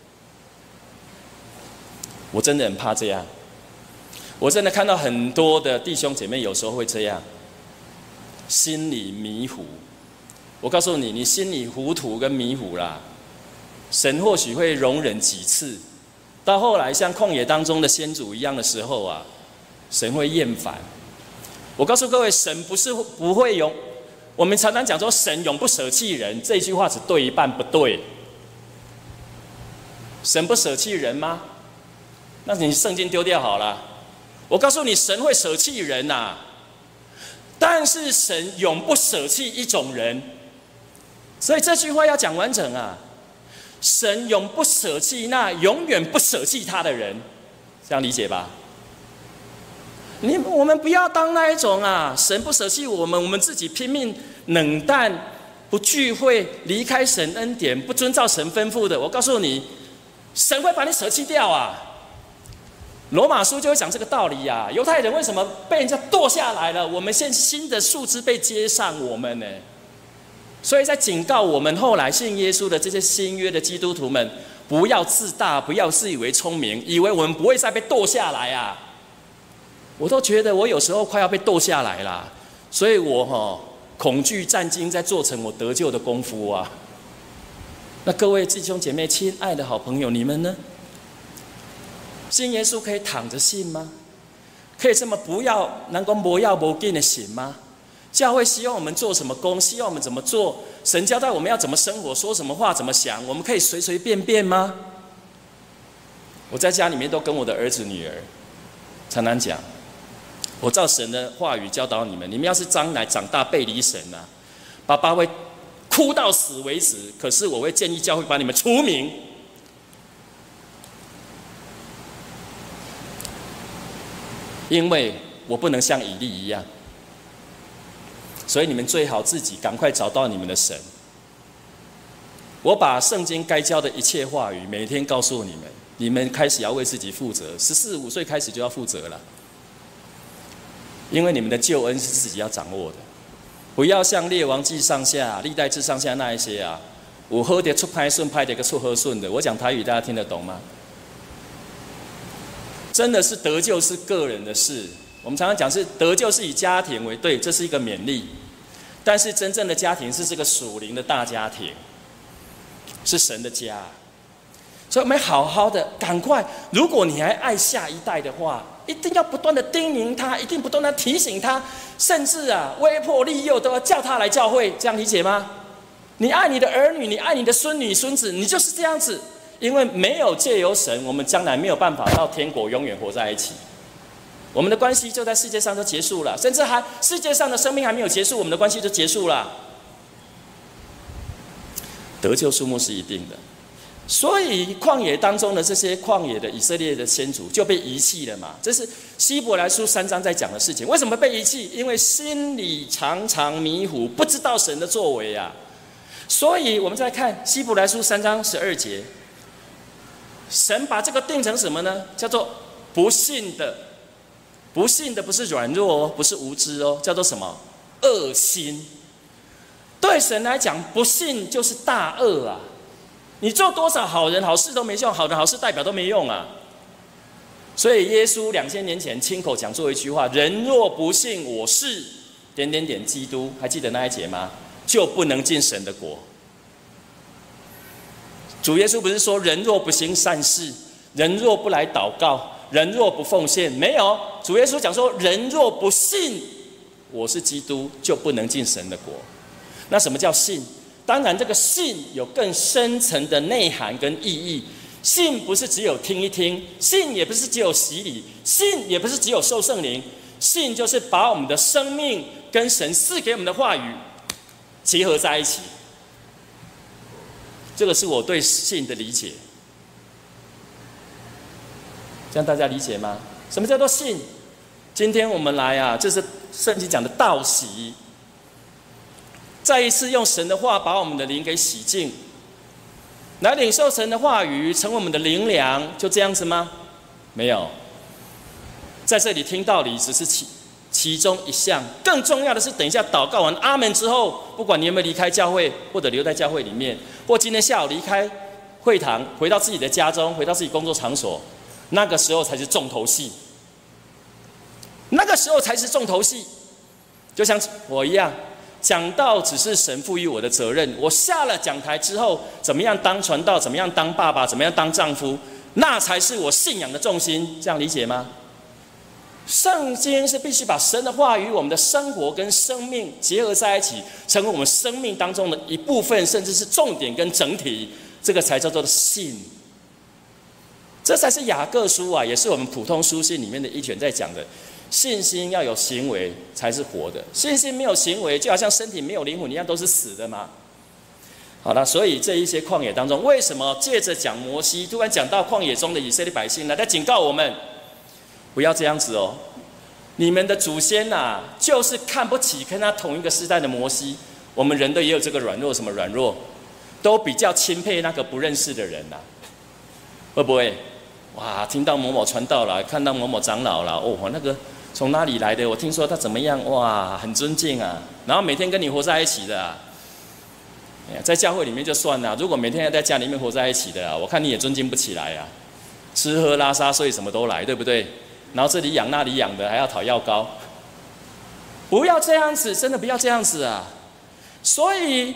我真的很怕这样，我真的看到很多的弟兄姐妹有时候会这样，心里迷糊。我告诉你，你心里糊涂跟迷糊啦，神或许会容忍几次，到后来像旷野当中的先祖一样的时候啊，神会厌烦。我告诉各位，神不会永，我们常常讲说神永不舍弃人，这一句话只对一半不对。神不舍弃人吗？那你圣经丢掉好了。我告诉你，神会舍弃人呐，但是神永不舍弃一种人。所以这句话要讲完整啊，神永不舍弃那永远不舍弃他的人，这样理解吧？我们不要当那一种神不舍弃我们，我们自己拼命冷淡、不聚会、离开神恩典、不遵照神吩咐的。我告诉你，神会把你舍弃掉啊！罗马书就会讲这个道理啊。犹太人为什么被人家剁下来了？我们现在新的树枝被接上我们呢？所以在警告我们后来信耶稣的这些新约的基督徒们，不要自大，不要自以为聪明，以为我们不会再被剁下来啊！我都觉得我有时候快要被剁下来了，所以我恐惧战兢在做成我得救的功夫啊。那各位弟兄姐妹，亲爱的好朋友，你们呢？信耶稣可以躺着信吗？可以这么不要紧的信吗？教会希望我们做什么工，希望我们怎么做，神交代我们要怎么生活，说什么话，怎么想，我们可以随随便便吗？我在家里面都跟我的儿子女儿常常讲，我照神的话语教导你们，你们要是将来长大背离神啊，爸爸会哭到死为止，可是我会建议教会把你们除名。因为我不能像以利一样，所以你们最好自己赶快找到你们的神。我把圣经该教的一切话语每天告诉你们，你们开始要为自己负责，14、15岁开始就要负责了。因为你们的救恩是自己要掌握的，不要像列王记上下、历代志上下那一些有好的出拍顺，拍的个出好顺的。我讲台语大家听得懂吗？真的是得救是个人的事，我们常常讲是得救是以家庭为对，这是一个勉励。 但是真正的家庭是这个属灵的大家庭，是神的家。所以我们好好的，赶快，如果你还爱下一代的话，一定要不断的叮咛他，一定不断的提醒他，甚至威迫利诱都要叫他来教会，这样理解吗？你爱你的儿女，你爱你的孙女孙子，你就是这样子。因为没有借由神，我们将来没有办法到天国永远活在一起。我们的关系就在世界上就结束了，甚至世界上的生命还没有结束，我们的关系就结束了。得救数目是一定的。所以旷野当中的这些旷野的以色列的先祖就被遗弃了嘛，这是希伯来书3章在讲的事情。为什么被遗弃？因为心里常常迷糊，不知道神的作为啊。所以我们再看希伯来书3章12节，神把这个定成什么呢？叫做不信的。不信的不是软弱哦，不是无知哦，叫做什么？恶心。对神来讲，不信就是大恶啊。你做多少好人好事都没用，好人好事代表都没用啊。所以耶稣2000年前亲口讲做一句话：人若不信我是基督，还记得那一节吗？就不能进神的国。主耶稣不是说人若不行善事，人若不来祷告，人若不奉献，没有。主耶稣讲说，人若不信我是基督，就不能进神的国。那什么叫信？当然，这个信有更深层的内涵跟意义。信不是只有听一听，信也不是只有洗礼，信也不是只有受圣灵，信就是把我们的生命跟神赐给我们的话语结合在一起。这个是我对信的理解。这样大家理解吗？什么叫做信？今天我们来啊，这是圣经讲的道洗。再一次用神的话把我们的灵给洗净，来领受神的话语，成为我们的灵粮，就这样子吗？没有，在这里听道理只是其中一项，更重要的是，等一下祷告完阿们之后，不管你有没有离开教会，或者留在教会里面，或今天下午离开会堂，回到自己的家中，回到自己工作场所，那个时候才是重头戏。那个时候才是重头戏，就像我一样。讲道只是神赋予我的责任，我下了讲台之后，怎么样当传道，怎么样当爸爸，怎么样当丈夫，那才是我信仰的重心。这样理解吗？圣经是必须把神的话语、我们的生活跟生命结合在一起，成为我们生命当中的一部分，甚至是重点跟整体，这个才叫做信。这才是雅各书啊，也是我们普通书信里面的一卷在讲的。信心要有行为才是活的，信心没有行为，就好像身体没有灵魂一样，都是死的嘛。好了，所以这一些旷野当中，为什么借着讲摩西，突然讲到旷野中的以色列百姓呢？在警告我们，不要这样子哦。你们的祖先啊，就是看不起跟他同一个时代的摩西。我们人都也有这个软弱，什么软弱？都比较钦佩那个不认识的人啊，会不会？哇，听到某某传道了，看到某某长老了，哦，那个。从哪里来的？我听说他怎么样？哇，很尊敬啊！然后每天跟你活在一起的啊，在教会里面就算了，如果每天要在家里面活在一起的啊，我看你也尊敬不起来啊！吃喝拉撒睡什么都来，对不对？然后这里养那里养的，还要讨药膏，不要这样子，真的不要这样子啊！所以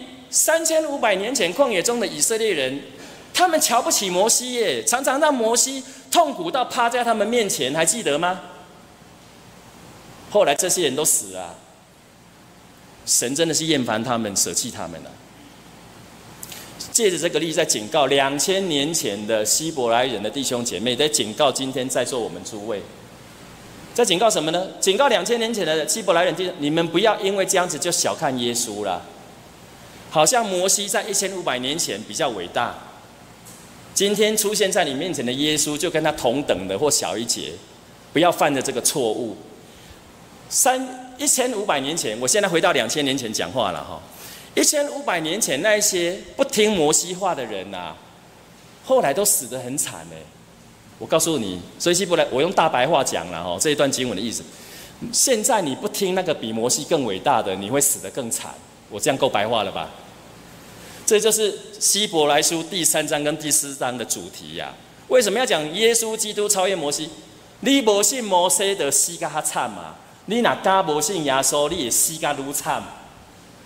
3500年前旷野中的以色列人，他们瞧不起摩西耶，常常让摩西痛苦到趴在他们面前，还记得吗？后来这些人都死了，神真的是厌烦他们，舍弃他们了。借着这个例子，在警告2000年前的希伯来人的弟兄姐妹，在警告今天在座我们诸位，在警告什么呢？警告2000年前的希伯来人，你们不要因为这样子就小看耶稣了，好像摩西在1500年前比较伟大，今天出现在你面前的耶稣就跟他同等的或小一截，不要犯了这个错误。1500年前，我现在回到2000年前讲话了哈。1500年前那一些不听摩西话的人啊，后来都死得很惨哎。我告诉你，所以希伯来我用大白话讲了哈，这一段经文的意思。现在你不听那个比摩西更伟大的，你会死得更惨。我这样够白话了吧？这就是希伯来书第3章跟第4章的主题呀。为什么要讲耶稣基督超越摩西？你不信摩西的死得较惨嘛？你若敢无信耶稣，你会死甲愈惨。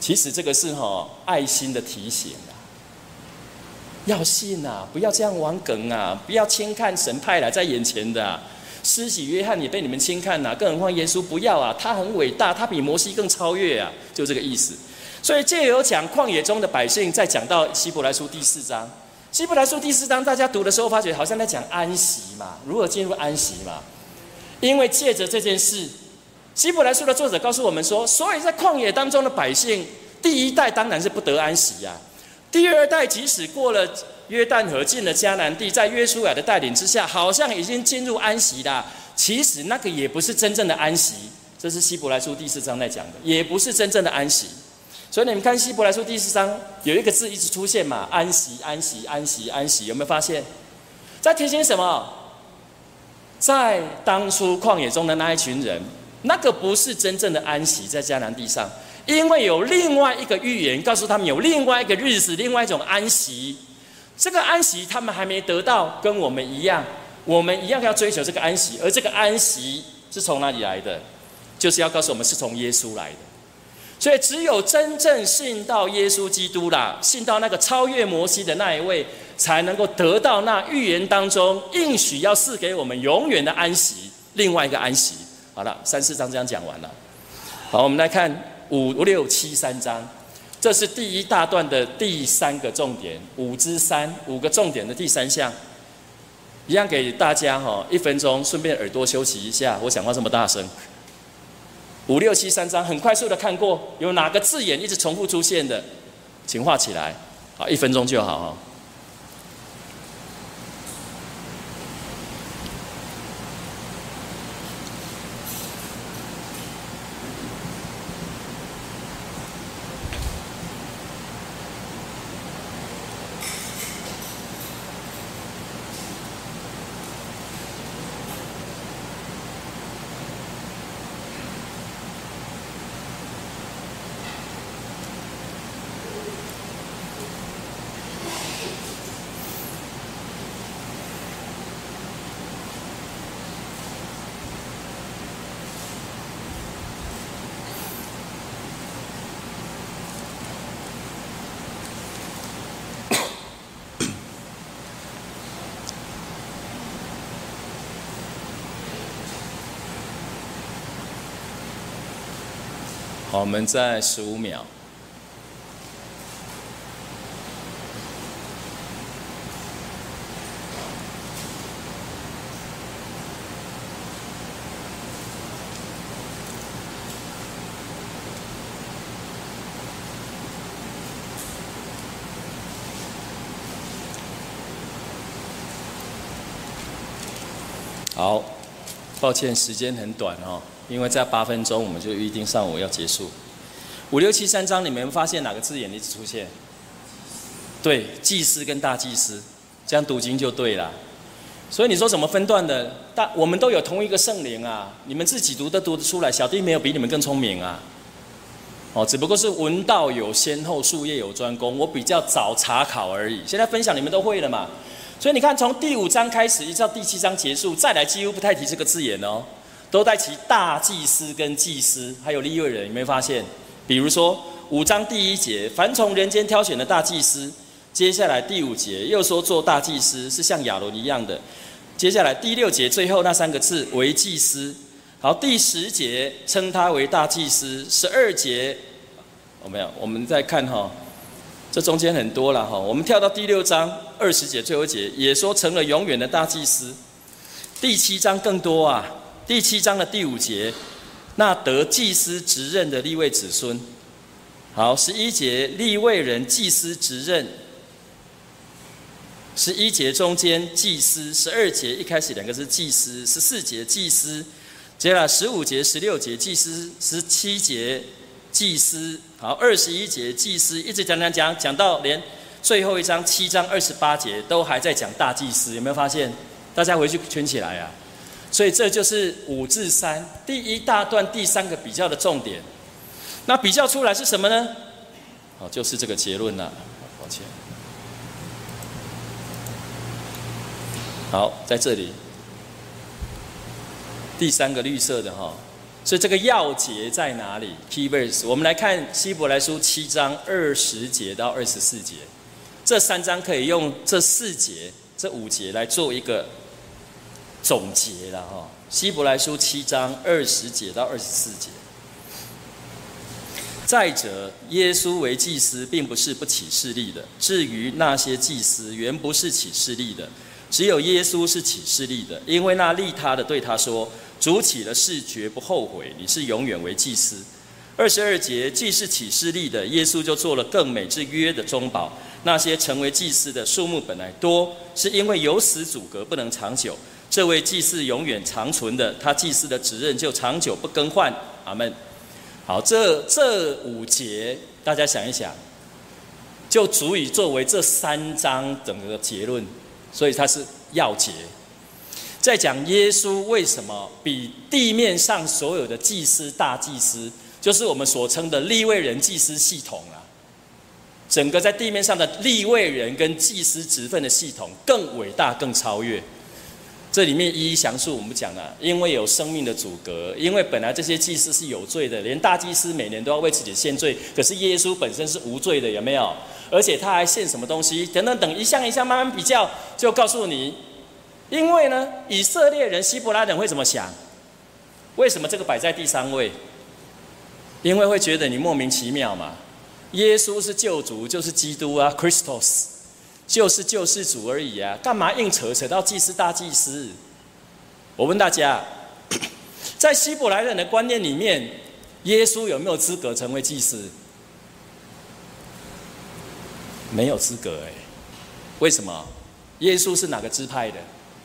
其实这个是爱心的提醒啊，要信啊，不要这样玩梗啊，不要轻看神派来在眼前的啊。施洗约翰也被你们轻看啊，更何况耶稣不要啊，他很伟大，他比摩西更超越啊，就这个意思。所以借由讲旷野中的百姓，再讲到希伯来书第4章。希伯来书第4章，大家读的时候发觉好像在讲安息嘛，如何进入安息嘛。因为借着这件事，希伯来书的作者告诉我们说，所以在旷野当中的百姓，第一代当然是不得安息啊。第二代即使过了约旦河，进了迦南地，在约书亚的带领之下，好像已经进入安息啦。其实那个也不是真正的安息，这是希伯来书第4章在讲的，也不是真正的安息。所以你们看希伯来书第4章有一个字一直出现嘛，安息，安息，安息，安息，有没有发现？在提醒什么？在当初旷野中的那一群人，那个不是真正的安息，在迦南地上，因为有另外一个预言告诉他们有另外一个日子，另外一种安息。这个安息他们还没得到，跟我们一样，我们一样要追求这个安息，而这个安息是从哪里来的？就是要告诉我们是从耶稣来的。所以只有真正信到耶稣基督啦，信到那个超越摩西的那一位，才能够得到那预言当中应许要赐给我们永远的安息，另外一个安息。好了，3、4章这样讲完了。好，我们来看5、6、7、3章，这是第一大段的第3个重点，5之3，5个重点的第3项，一样给大家1分钟，顺便耳朵休息一下，我讲话这么大声。5、6、7、3章很快速的看过，有哪个字眼一直重复出现的，请画起来。好，1分钟就好。好，我们再15秒。好，抱歉，时间很短因为在8分钟我们就预定上午要结束。5、6、7、3章，你们发现哪个字眼一直出现？对，祭司跟大祭司，这样读经就对了。所以你说怎么分段的？我们都有同一个圣灵啊，你们自己读都读得出来。小弟没有比你们更聪明啊，只不过是文道有先后，术业有专攻，我比较早查考而已。现在分享你们都会了嘛？所以你看，从第5章开始一直到第7章结束，再来几乎不太提这个字眼都带其大祭司跟祭司，还有利未人，有没有发现？比如说5章第1节，凡从人间挑选的大祭司。接下来第5节又说做大祭司是像亚伦一样的。接下来第6节最后那3个字为祭司。好，第10节称他为大祭司。12节，我们再看这中间很多了我们跳到第6章20节最后一节，也说成了永远的大祭司。第7章更多啊，第7章的第5节，那得祭司职任的利未子孙。好，11节利未人祭司职任。11节中间祭司，12节一开始2个是祭司，14节祭司，接下来15节、16节祭司，17节祭司，好，21节祭司，一直讲到连最后一章7章28节都还在讲大祭司，有没有发现？大家回去圈起来啊！所以这就是5至3第一大段第3个比较的重点。那比较出来是什么呢？好，就是这个结论了。抱歉。好，在这里第3个绿色的所以这个要节在哪里 ？Key verse， 我们来看希伯来书7章20节到24节，这3章可以用这4节、这5节来做一个总结了哈。希伯来书7章20节到24节。再者，耶稣为祭司，并不是不起示例的。至于那些祭司，原不是起示例的，只有耶稣是起示例的，因为那立他的对他说：“主起了誓，绝不后悔。你是永远为祭司。”22节，既是起示例的，耶稣就做了更美之约的中保。那些成为祭司的数目本来多，是因为有死阻隔，不能长久。这位祭司永远长存的，他祭司的职任就长久不更换。阿们。好，这5节，大家想一想，就足以作为这3章整个结论，所以它是要节。在讲耶稣为什么比地面上所有的祭司、大祭司，就是我们所称的利未人祭司系统啦，整个在地面上的利未人跟祭司职分的系统更伟大、更超越。这里面一一详述，我们讲了，因为有生命的阻隔，因为本来这些祭司是有罪的，连大祭司每年都要为自己献罪，可是耶稣本身是无罪的，有没有？而且他还献什么东西？等等等，一项一项慢慢比较，就告诉你，因为呢，以色列人、希伯来人会怎么想？为什么这个摆在第3位？因为会觉得你莫名其妙嘛。耶稣是救主，就是基督啊 ，Christos。就是救世主而已啊，干嘛硬扯到祭司、大祭司？我问大家，在希伯来人的观念里面，耶稣有没有资格成为祭司？没有资格哎，为什么？耶稣是哪个支派的？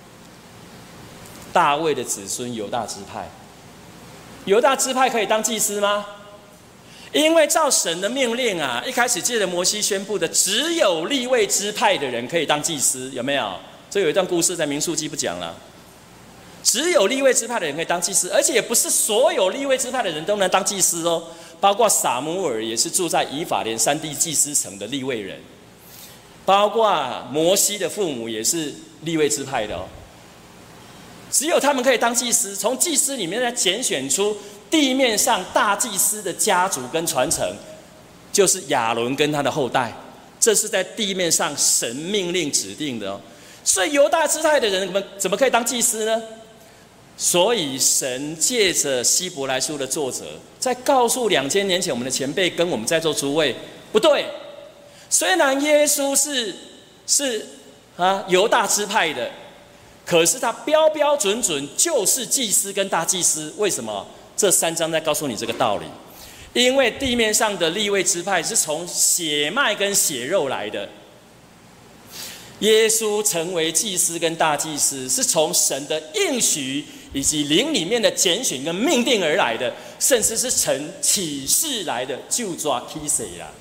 大卫的子孙，犹大支派。犹大支派可以当祭司吗？因为照神的命令啊，一开始借着摩西宣布的，只有利未支派的人可以当祭司，有没有？这有一段故事在民数记不讲了。只有利未支派的人可以当祭司，而且也不是所有利未支派的人都能当祭司哦，包括撒母耳也是住在以法莲山地祭司城的利未人，包括摩西的父母也是利未支派的哦。只有他们可以当祭司，从祭司里面再拣选出地面上大祭司的家族跟传承，就是亚伦跟他的后代，这是在地面上神命令指定的哦。所以犹大支派的人怎么可以当祭司呢？所以神借着希伯来书的作者，在告诉2000年前我们的前辈跟我们在座诸位，不对，虽然耶稣是犹大支派的，可是他标标准准就是祭司跟大祭司。为什么？这3章在告诉你这个道理，因为地面上的利未支派是从血脉跟血肉来的，耶稣成为祭司跟大祭司是从神的应许以及灵里面的拣选跟命定而来的，甚至是神启示来的，就抓 Kise 啦。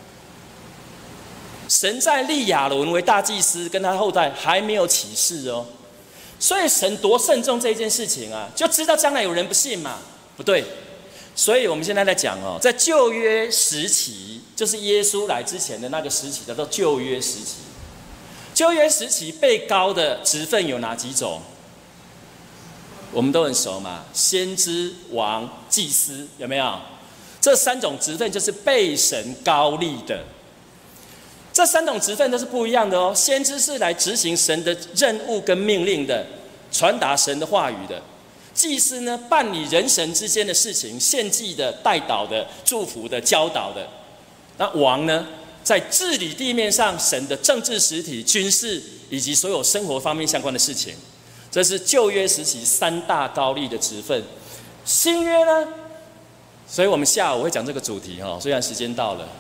神在立亚伦为大祭司跟他后代还没有启示哦，所以神多慎重这一件事情啊，就知道将来有人不信嘛。不对，所以我们现在在讲哦，在旧约时期，就是耶稣来之前的那个时期，叫做旧约时期。旧约时期被膏的职分有哪几种？我们都很熟嘛，先知、王、祭司，有没有？这3种职分就是被神膏立的。这3种职分都是不一样的哦。先知是来执行神的任务跟命令的，传达神的话语的。祭司呢，办理人神之间的事情，献祭的、代祷的、祝福的、教导的。那王呢，在治理地面上神的政治实体、军事以及所有生活方面相关的事情。这是旧约时期3大膏立的职分。新约呢，所以我们下午会讲这个主题哈，虽然时间到了。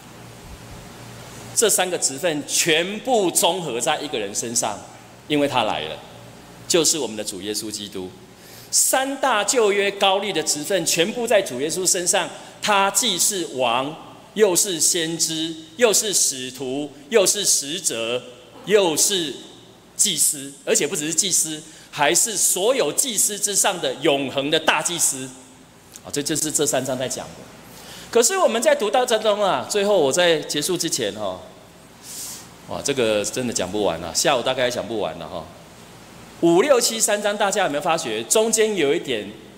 这3个职分全部综合在一个人身上，因为他来了，就是我们的主耶稣基督。3大旧约膏立的职分全部在主耶稣身上，他既是王，又是先知，又是使徒，又是使者，又是祭司，而且不只是祭司，还是所有祭司之上的永恒的大祭司。这就是这3章在讲的。可是我们在读到这中啊，最后我在结束之前这个真的讲不完了，下午大概讲不完了5、6、7 3章，大家有没有发觉中间有一点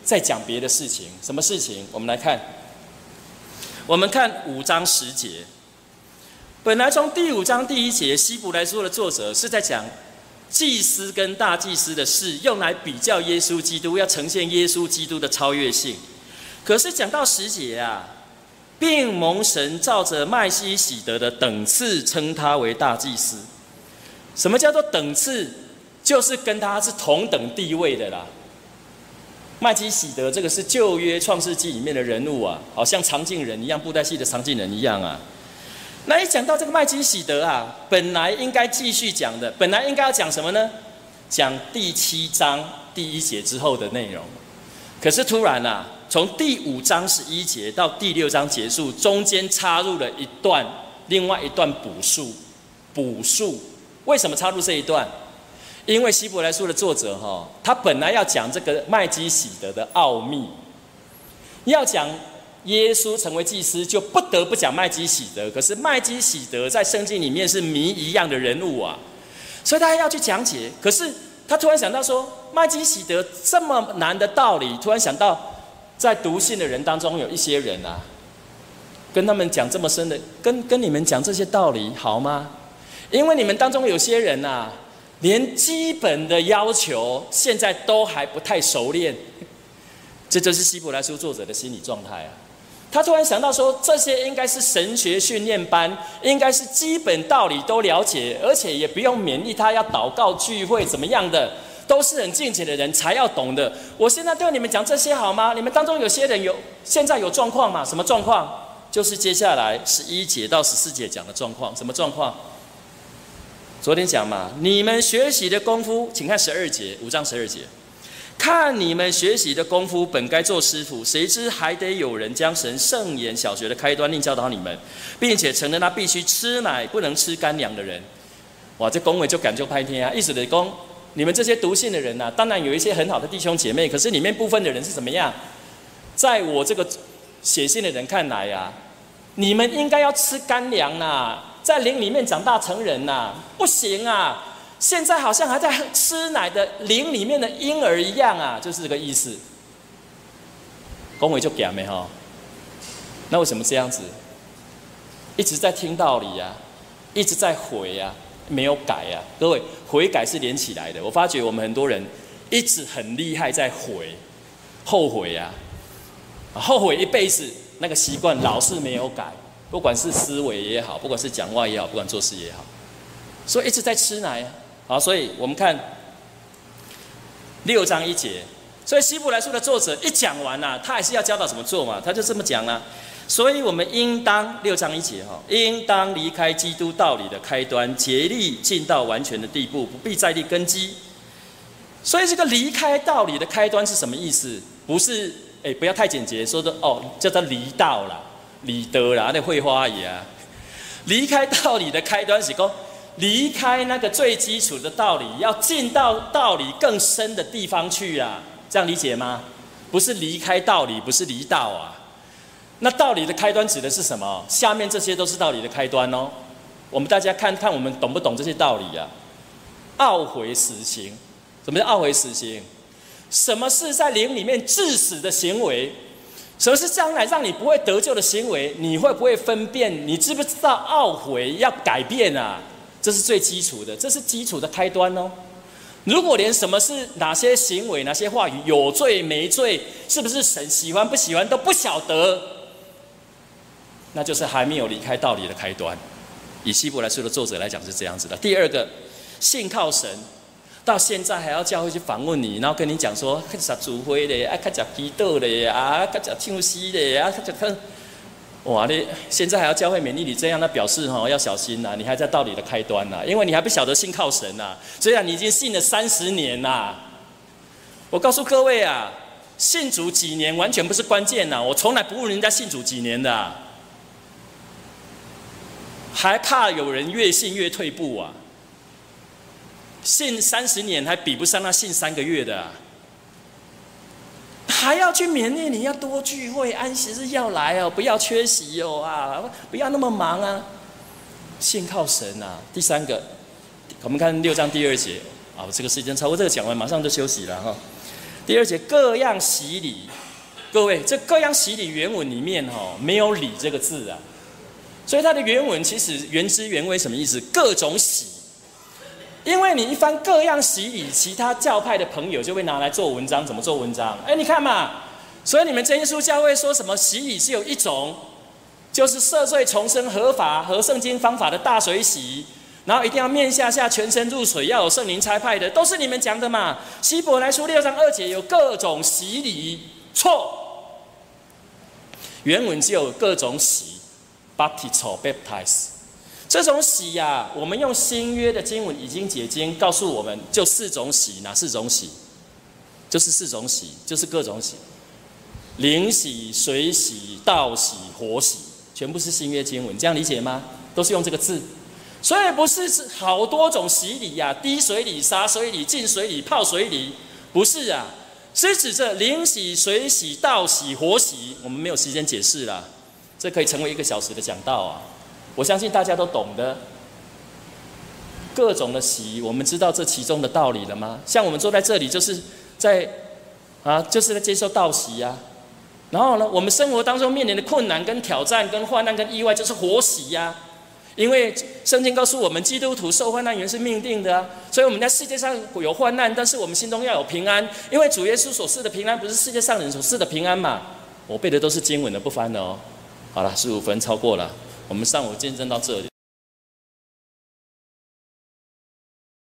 在讲别的事情。什么事情？我们来看，我们看5章10节。本来从第5章第1节，希伯来书的作者是在讲祭司跟大祭司的事，用来比较耶稣基督，要呈现耶稣基督的超越性。可是讲到10节啊，并蒙神照着麦基洗德的等次称他为大祭司。什么叫做等次？就是跟他是同等地位的啦。麦基洗德这个是旧约创世纪里面的人物啊，好像常进人一样，布袋戏的常进人一样啊。那一讲到这个麦基洗德啊，本来应该继续讲的，本来应该要讲什么呢？讲第7章第1节之后的内容。可是突然啊，从第5章11节到第6章结束，中间插入了另外一段补述。为什么插入这一段？因为希伯来书的作者他本来要讲这个麦基洗德的奥秘，要讲耶稣成为祭司，就不得不讲麦基洗德。可是麦基洗德在圣经里面是谜一样的人物啊，所以他要去讲解。可是他突然想到说，麦基洗德这么难的道理，突然想到，在读信的人当中有一些人啊，跟他们讲这么深的，跟你们讲这些道理好吗？因为你们当中有些人啊，连基本的要求现在都还不太熟练。这就是希伯来书作者的心理状态啊。他突然想到说，这些应该是神学训练班，应该是基本道理都了解，而且也不用勉励他要祷告聚会怎么样的，都是很敬虔的人才要懂的。我现在对你们讲这些好吗？你们当中有些人现在有状况嘛？什么状况？就是接下来11节到14节讲的状况。什么状况？昨天讲嘛，你们学习的功夫，请看12节，5章12节。看你们学习的功夫，本该做师傅，谁知还得有人将神圣言小学的开端另教导你们，并且承认他必须吃奶，不能吃干粮的人。哇，这恭维就感就拍天啊！意思的讲，你们这些读信的人啊，当然有一些很好的弟兄姐妹，可是里面部分的人是怎么样？在我这个写信的人看来啊，你们应该要吃干粮啊，在灵里面长大成人啊，不行啊！现在好像还在吃奶的灵里面的婴儿一样啊，就是这个意思。恭维就讲没哈？那为什么这样子？一直在听道理啊，一直在悔啊，没有改啊。各位，悔改是连起来的。我发觉我们很多人一直很厉害在悔，后悔啊，后悔一辈子，那个习惯老是没有改，不管是思维也好，不管是讲话也好，不管做事也好，所以一直在吃奶啊。好，所以我们看6章1节。所以希伯来书的作者一讲完啊，他还是要教导怎么做嘛，他就这么讲啦。所以我们应当6章1节应当离开基督道理的开端，竭力进到完全的地步，不必再立根基。所以这个离开道理的开端是什么意思？不是不要太简洁，说的叫做离道啦、离德啦，那绘画而已啊。离开道理的开端是说，离开那个最基础的道理，要进到道理更深的地方去啊，这样理解吗？不是离开道理，不是离道啊。那道理的开端指的是什么？下面这些都是道理的开端哦。我们大家看看我们懂不懂这些道理啊？懊悔死刑，什么叫懊悔死刑？什么是在灵里面致死的行为？什么是将来让你不会得救的行为？你会不会分辨？你知不知道懊悔要改变啊？这是最基础的，这是基础的开端哦。如果连什么是哪些行为、哪些话语有罪没罪，是不是神喜欢不喜欢都不晓得，那就是还没有离开道理的开端。以希伯来书的作者来讲是这样子的。第二个，信靠神，到现在还要教会去访问你，然后跟你讲说，看啥主会嘞，看啥祈祷嘞，看啥唱诗嘞，看。哇！你现在还要教会勉励你这样，那表示要小心呐，你还在道理的开端呐，因为你还不晓得信靠神呐。虽然你已经信了30年啦，我告诉各位啊，信主几年完全不是关键呐，我从来不问人家信主几年的啊，还怕有人越信越退步啊。信30年还比不上那信3个月的啊。还要去勉励你要多聚会，安息日要来哦，不要缺席哦不要那么忙啊，信靠神啊。第三个，我们看6章第2节这个时间超过，这个讲完马上就休息了哈。 第二节各样洗礼，各位，这各样洗礼原文里面没有礼这个字啊，所以它的原文其实原汁原味什么意思？各种洗。因为你一翻各样洗礼，其他教派的朋友就会拿来做文章，怎么做文章？你看嘛，所以你们真耶稣教会说什么洗礼只有一种，就是赦罪重生合法合圣经方法的大水洗，然后一定要面下全身入水，要有圣灵差派的，都是你们讲的嘛。希伯来书6章2节有各种洗礼，错，原文只有各种洗 ，baptizo baptize。这种洗呀，我们用新约的经文已经解经，告诉我们就4种洗，哪4种洗？就是4种洗，就是各种洗，灵洗、水洗、道洗、火洗，全部是新约经文，这样理解吗？都是用这个字，所以不是好多种洗礼呀，滴水礼、洒水礼、浸水礼、泡水礼，不是啊，是指着灵洗、水洗、道洗、火洗，我们没有时间解释啦，这可以成为1个小时的讲道啊。我相信大家都懂的，各种的洗，我们知道这其中的道理了吗？像我们坐在这里，就是在接受道洗啊。然后呢，我们生活当中面临的困难、跟挑战、跟患难、跟意外，就是火洗呀。因为圣经告诉我们，基督徒受患难原是命定的啊，所以我们在世界上有患难，但是我们心中要有平安，因为主耶稣所赐的平安，不是世界上人所赐的平安嘛。我背的都是经文的，不翻了哦。好了，15分超过了。我们上午见证到这里。